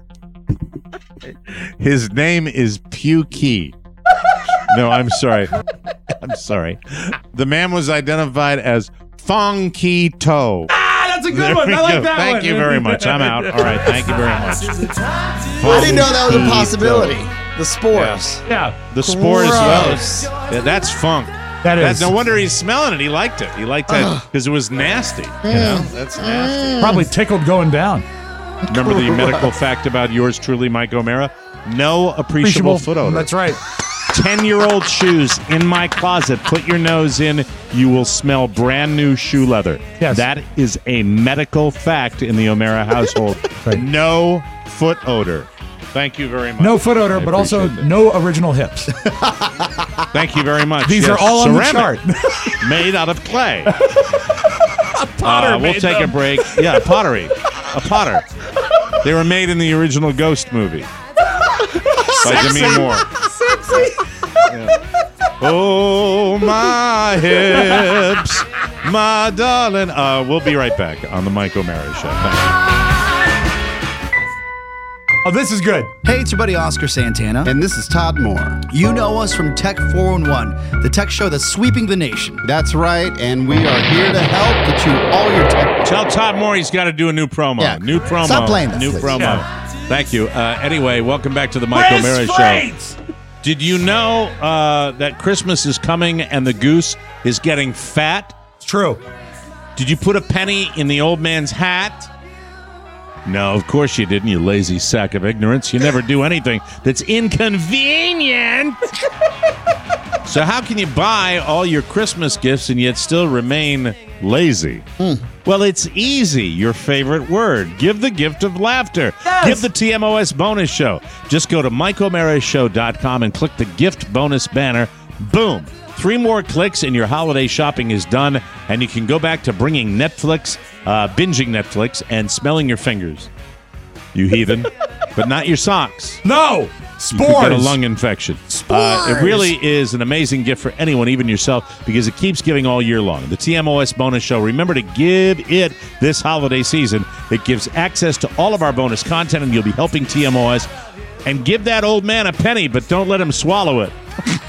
his name is Pukey. No, I'm sorry. I'm sorry. The man was identified as Fong Ki To. Ah, that's a good There one. we I like go. that Thank one. you very much. I'm out. All right. Thank you very much. I didn't know that was a possibility. The spores. Yeah. The spores. Well, Gross. yeah, that's funk. That is. That's no wonder he's smelling it. He liked it. He liked that because it was nasty. You know, that's nasty. Probably tickled going down. Remember the medical fact about yours truly, Mike O'Mara? No appreciable, Appreciable foot odor. That's right. ten-year-old shoes in my closet. Put your nose in. You will smell brand new shoe leather. Yes. That is a medical fact in the O'Mara household. Right. No foot odor. Thank you very much. No foot odor, I but also appreciate that. no original hips. Thank you very much. These Yes, are all on the ceramic, chart. made out of clay. Potter Uh, we'll made take them. a break. Yeah, pottery. A potter. They were made in the original Ghost movie by Demi Moore. Yeah. Oh, my hips, my darling. Uh, we'll be right back on the Mike O'Mara Show. Thanks. Oh, this is good. Hey, it's your buddy Oscar Santana. And this is Todd Moore. You know us from Tech four one one, the tech show that's sweeping the nation. That's right, and we are here to help get you all your tech. Tell Todd Moore he's got to do a new promo. Yeah. New promo. Stop playing that, New please. promo. Yeah. Thank you. Uh, anyway, welcome back to the Mike Chris O'Mara Show. Straits! Did you know uh, that Christmas is coming and the goose is getting fat? It's true. Did you put a penny in the old man's hat? No, of course you didn't, you lazy sack of ignorance. You never do anything that's inconvenient. So how can you buy all your Christmas gifts and yet still remain lazy? Mm. Well, it's easy. Your favorite word. Give the gift of laughter. Yes. Give the T M O S bonus show. Just go to mike o'mara show dot com and click the gift bonus banner. Boom. Three more clicks and your holiday shopping is done, and you can go back to bringing Netflix, uh, binging Netflix, and smelling your fingers. You heathen. But not your socks. No. You could Spores. get a lung infection. Uh, it really is an amazing gift for anyone, even yourself, because it keeps giving all year long. The T M O S bonus show, remember to give it this holiday season. It gives access to all of our bonus content, and you'll be helping T M O S. And give that old man a penny, but don't let him swallow it.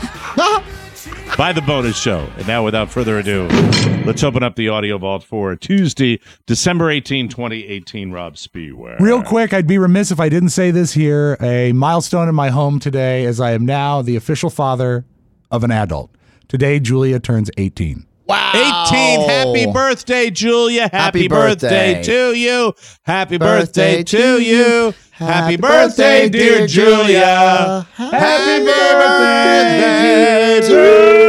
By the bonus show. And now, without further ado, let's open up the audio vault for Tuesday, December eighteenth, twenty eighteen. Rob Spieware. Real quick, I'd be remiss if I didn't say this here. A milestone in my home today, as I am now the official father of an adult. Today, Julia turns eighteen. Wow. eighteen. Happy birthday, Julia. Happy, Happy birthday. birthday. to you. Happy Birthday birthday, to to you. Happy birthday, dear Julia. Happy birthday to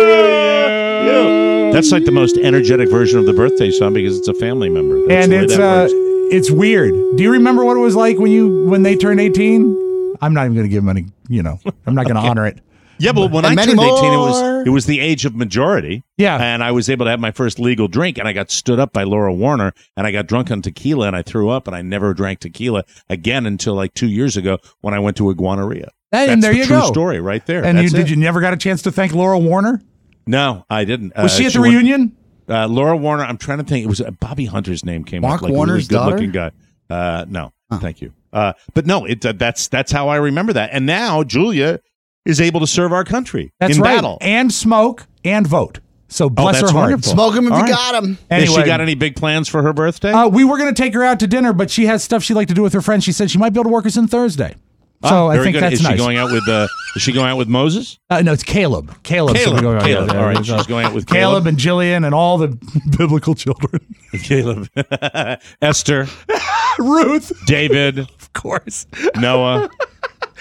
you. That's like the most energetic version of the birthday song because it's a family member. That's And the way it's that uh, works. it's weird. Do you remember what it was like when you when they turned eighteen? I'm not even going to give them any, you know, I'm not going to Okay. honor it. Yeah, but when And I many turned eighteen, it was more. it was the age of majority. Yeah. And I was able to have my first legal drink, and I got stood up by Laura Warner, and I got drunk on tequila, and I threw up, and I never drank tequila again until like two years ago when I went to Iguaneria. And That's there the you true go. story right there. And you, That's did it. you never got a chance to thank Laura Warner? No, I didn't. Was Uh, she at the went- reunion? Uh, Laura Warner. I'm trying to think. It was uh, Bobby Hunter's name came Mark up. Like Warner's a really good-looking guy. Uh, no, thank you. Uh, but no, it uh, that's that's how I remember that. And now Julia is able to serve our country That's in right. battle. And smoke and vote. So bless that's her heart. wonderful. Smoke him if All you right. got him. Has she Anyway. got any big plans for her birthday? Uh, we were going to take her out to dinner, but she has stuff she'd like to do with her friends. She said she might be able to work us in Thursday. So Ah, I very think good. that's is nice. she going out with uh, is she going out with Moses? Uh, no, it's Caleb. Caleb. Caleb. Going out Caleb. with- All right, so she's going out with Caleb Caleb. and Jillian and all the biblical children. Caleb, Esther, Ruth, David, of course. Noah.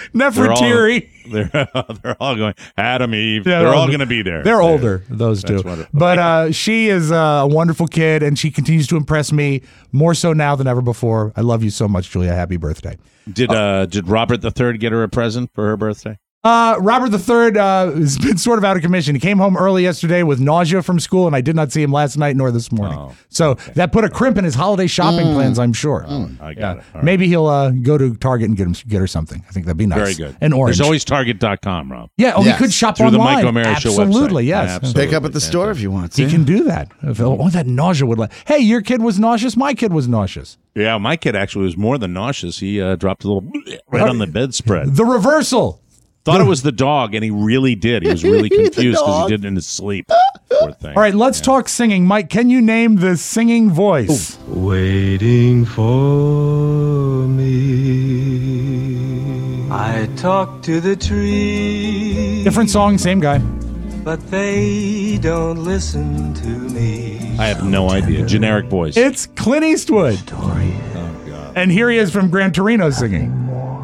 Nefertiti. They're all, they're, they're all going, Adam, Eve. Yeah, they're all they're- going to be there. They're older, those two. That's wonderful. But uh, she is uh, a wonderful kid, and she continues to impress me more so now than ever before. I love you so much, Julia. Happy birthday. Did uh, did Robert the Third get her a present for her birthday? Uh, Robert the Third uh, has been sort of out of commission. He came home early yesterday with nausea from school, and I did not see him last night nor this morning. Oh, so that put a crimp in his holiday shopping Mm. plans, I'm sure. Oh, I got it. All right. Maybe he'll uh, go to Target and get him get her something. I think that'd be nice. Very good. And orange. There's always Target dot com, Rob. yeah, oh, Yes. he could shop Through the online. Mike O'Mara Show Absolutely, website. yes. Absolutely. Pick up at the store if you want to. He can do that. If, oh, that nausea would let. Hey, your kid was nauseous. My kid was nauseous. Yeah, my kid actually was more than nauseous. He uh, dropped a little right on the bedspread. The reversal. Thought it was the dog, and he really did. He was really The confused because dog. he did it in his sleep. Poor thing. All right, let's talk singing. Mike, can you name the singing voice? Waiting for me. I talk to the trees, Different song, same guy. but they don't listen to me. I have no idea. Generic voice. It's Clint Eastwood. Oh, God. And here he is from Gran Torino singing.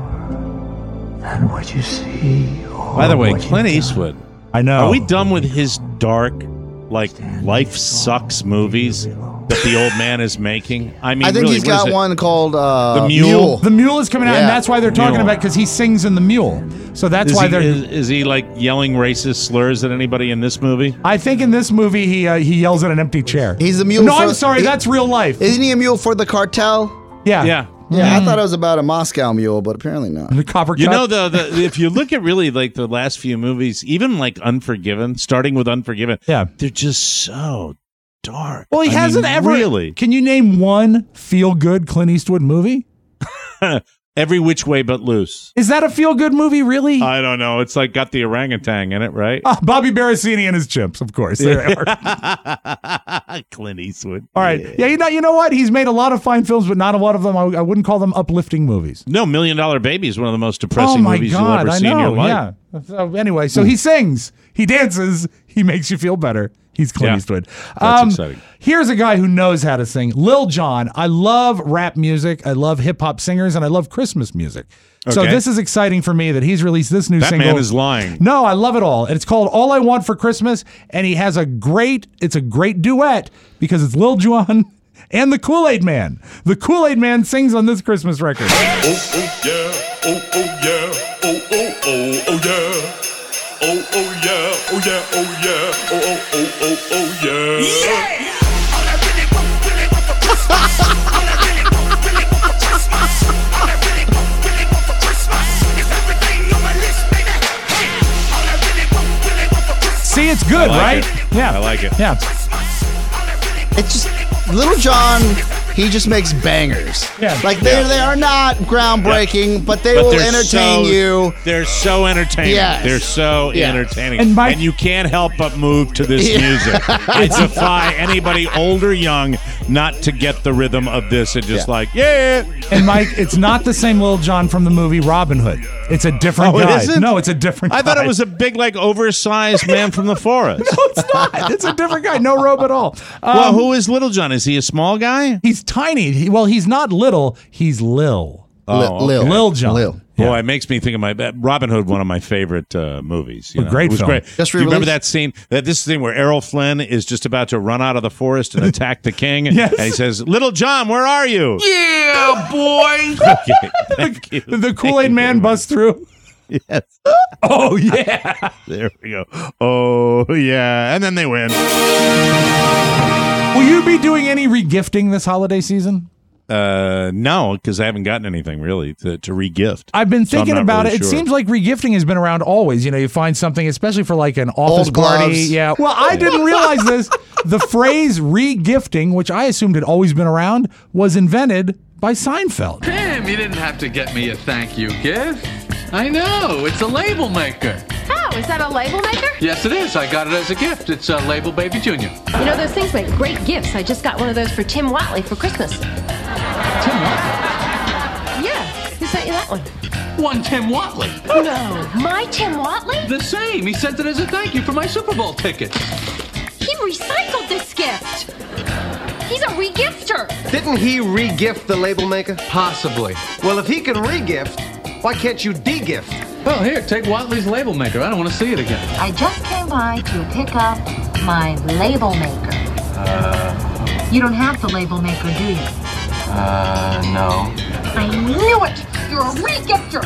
And what you see. By the way, Clint Eastwood. I know. Are we done with his dark, like, life sucks movies that the old man is making? I mean, I think really, he's what is got it? one called uh, The Mule? The Mule is coming out, and Yeah. that's why they're talking Mule. about because he sings in The Mule. So that's Is why he, they're. is, is he like yelling racist slurs at anybody in this movie? I think in this movie he uh, he yells at an empty chair. He's the mule. No, for, I'm sorry, he- that's real life. Isn't he a mule for the cartel? Yeah, Yeah. Yeah, I thought it was about a Moscow mule, but apparently not. The copper You cut. know, the, the if you look at really like the last few movies, even like Unforgiven, starting with Unforgiven, yeah, they're just so dark. Well, he I hasn't mean, ever. really. Can you name one feel good Clint Eastwood movie? Every Which Way But Loose. Is that a feel good movie, really? I don't know. It's like got the orangutan in it, right? Ah, Bobby Barasini and his chimps, of course. There they are. Clint Eastwood. All right. Yeah, you know, you know what? He's made a lot of fine films, but not a lot of them. I, I wouldn't call them uplifting movies. No, Million Dollar Baby is one of the most Oh depressing my movies you'll God, ever I see in your know. life. Yeah. So anyway, so he sings, he dances, he makes you feel better. He's Clint Yeah. Eastwood. That's Um, exciting. Here's a guy who knows how to sing. Lil Jon. I love rap music. I love hip hop singers, and I love Christmas music. So Okay. this is exciting for me that he's released this new That single. man is lying. No, I love it all. And it's called All I Want for Christmas. And he has a great, it's a great duet because it's Lil Jon and the Kool-Aid Man. The Kool-Aid Man sings on this Christmas record. Oh, oh, yeah. Oh, oh, yeah. Oh, oh, oh, oh, yeah. Oh, oh, yeah. Oh, yeah. Oh, yeah. Oh, oh, oh, oh, oh, yeah. Yeah! All I really want, really want for Christmas. All I really want, really want for Christmas. All I really want, really want for Christmas. Is everything on my list, baby. Hey! All I really want, really want for Christmas. See, it's good, I like right? it. Yeah. I like it. Yeah. It's just Little John. He just makes bangers. Yeah. Like they Yeah. they are not groundbreaking, but they But will they're entertain so- you. They're so entertaining. Yes. They're so Yeah. entertaining. And And, Mike- you can't help but move to this Yeah. music. I defy anybody old or young not to get the rhythm of this and just Yeah. like, yeah. And Mike, it's not the same Lil Jon from the movie Robin Hood. It's a different Oh, it guy. isn't? No, it's a different I guy. thought it was a big, like, oversized man from the forest. No, it's not. It's a different guy. No robe at all. Um, Well, who is Little John? Is he a small guy? He's tiny. He, well, he's not little. He's Lil. Oh, Lil. okay. Lil Jon. Lil. Boy, it makes me think of my Robin Hood, one of my favorite uh, movies. You A know? great it was film. great. Just Do you remember re-released? that scene? That this scene where Errol Flynn is just about to run out of the forest and attack the king, Yes. and he says, "Little John, where are you?" Yeah, boy. Okay, thank you. The Kool-Aid Man busts through. Yes. Oh, yeah. There we go. Oh yeah, and then they win. Will you be doing any regifting this holiday season? Uh, no, because I haven't gotten anything really to, to regift. I've been So I'm thinking not about really it. It sure. seems like regifting has been around always. You know, you find something, especially for like an office Old party. gloves. Yeah. Well, I didn't realize this. The phrase regifting, which I assumed had always been around, was invented by Seinfeld. Tim, you didn't have to get me a thank you gift. I know, it's a label maker. Oh, is that a label maker? Yes, it is. I got it as a gift. It's a Label Baby Junior. You know, those things make great gifts. I just got one of those for Tim Watley for Christmas. Tim Watley? Yeah, who sent you that one? One Tim Watley. No, my Tim Watley? The same. He sent it as a thank you for my Super Bowl tickets. He recycled this gift. He's a regifter. Didn't he re-gift the label maker? Possibly. Well, if he can re-gift, Why can't you de-gift? Well, here, take Watley's Label Maker. I don't want to see it again. I just came by to pick up my label maker. Uh, You don't have the label maker, do you? uh, no. I knew it! You're a re-gifter!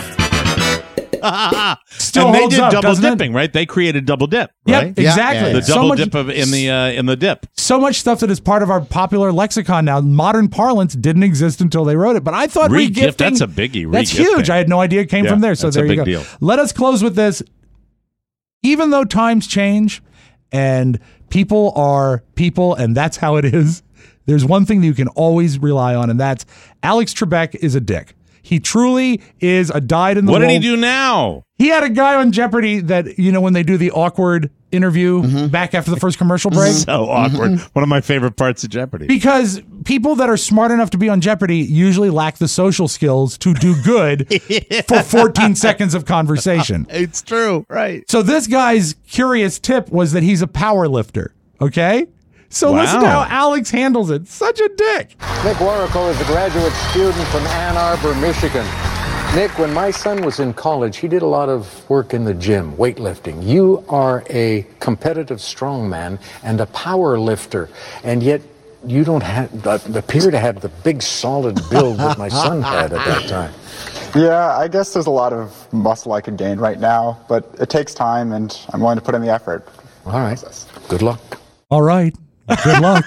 Still and they holds did up, double doesn't it? dipping, right? They created double dip, Yep, right? exactly. The So double much- dip of in the uh, in the dip. So much stuff that is part of our popular lexicon now. Modern parlance didn't exist until they wrote it. But I thought Re-gift, regifting, that's a biggie, That's re-gifting. huge. I had no idea it came Yeah, from there. So that's a there you big go. deal. Let us close with this. Even though times change and people are people, and that's how it is, there's one thing that you can always rely on, and that's Alex Trebek is a dick. He truly is a dyed in the What did he wool- do now? He had a guy on Jeopardy that, you know, when they do the awkward interview back after the first commercial break. So awkward. One of my favorite parts of Jeopardy. Because people that are smart enough to be on Jeopardy usually lack the social skills to do good for fourteen seconds of conversation. It's true, right? So this guy's curious tip was that he's a power lifter, okay? So listen to Wow. how Alex handles it. Such a dick. Nick Warrico is a graduate student from Ann Arbor, Michigan. Nick, when my son was in college, he did a lot of work in the gym, weightlifting. You are a competitive strongman and a power lifter, and yet you don't have, uh, appear to have the big, solid build that my son had at that time. Yeah, I guess there's a lot of muscle I could gain right now, but it takes time, and I'm willing to put in the effort. All right. Good luck. All right. Good luck.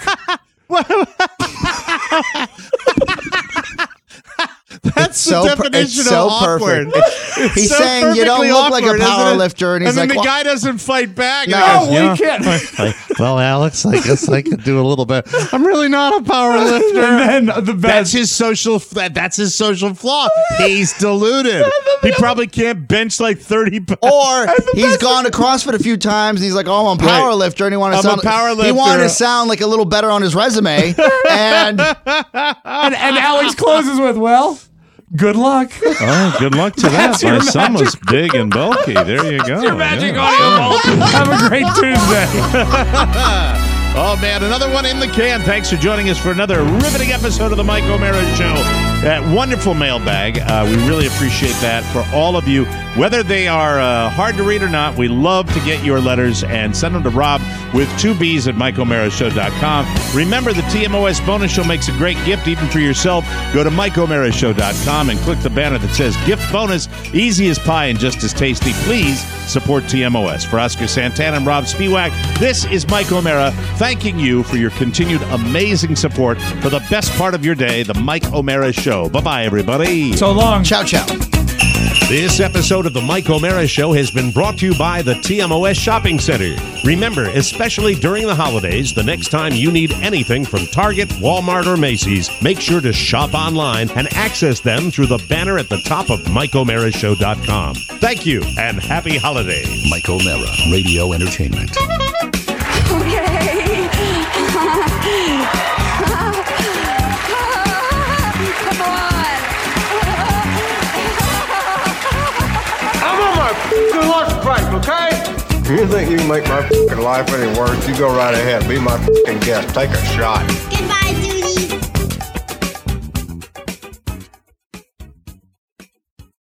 That's so the per- definition it's so of awkward. perfect. It's- he's so saying you don't perfectly look like a awkward, isn't power it? lifter, and he's then like, the "Well-" guy doesn't fight back. No, and he goes, we "You know, can't. like, well, Alex, I guess I could do a little bit. I'm really not a power lifter. And then the best. That's his social. That, that's his social flaw. He's deluded. He probably can't bench like thirty pounds. Or he's gone to CrossFit a few times and he's like, "Oh, I'm a power Right. lifter," and he wanted to I'm a sound power he wanted lifter. to sound like a little better on his resume. and and, and Alex closes with, well, good luck. Oh, good luck to that. That's My your son magic- was big and bulky. There you go. Your magic Yeah. audio vault. Have a great Tuesday. Oh, man, another one in the can. Thanks for joining us for another riveting episode of the Mike O'Mara Show. That wonderful mailbag. Uh, we really appreciate that for all of you. Whether they are uh, hard to read or not, we love to get your letters and send them to Rob with two B's at Mike O'Mara Show dot com. Remember, the T M O S bonus show makes a great gift even for yourself. Go to Mike O'Mara Show dot com and click the banner that says gift bonus. Easy as pie and just as tasty. Please support T M O S. For Oscar Santana and Rob Spiewak, this is Mike O'Mara thanking you for your continued amazing support for the best part of your day, the Mike O'Mara Show. Bye-bye, everybody. So long. ciao, ciao. This episode of the Mike O'Mara Show has been brought to you by the T M O S Shopping Center. Remember, especially during the holidays, the next time you need anything from Target, Walmart, or Macy's, make sure to shop online and access them through the banner at the top of Mike O'Mara Show dot com. Thank you, and happy holidays. Mike O'Mara, Radio Entertainment. I'm on my f***ing lunch break, okay? If you think you can make my f***ing life any worse, you go right ahead. Be my f***ing guest. Take a shot. Goodbye.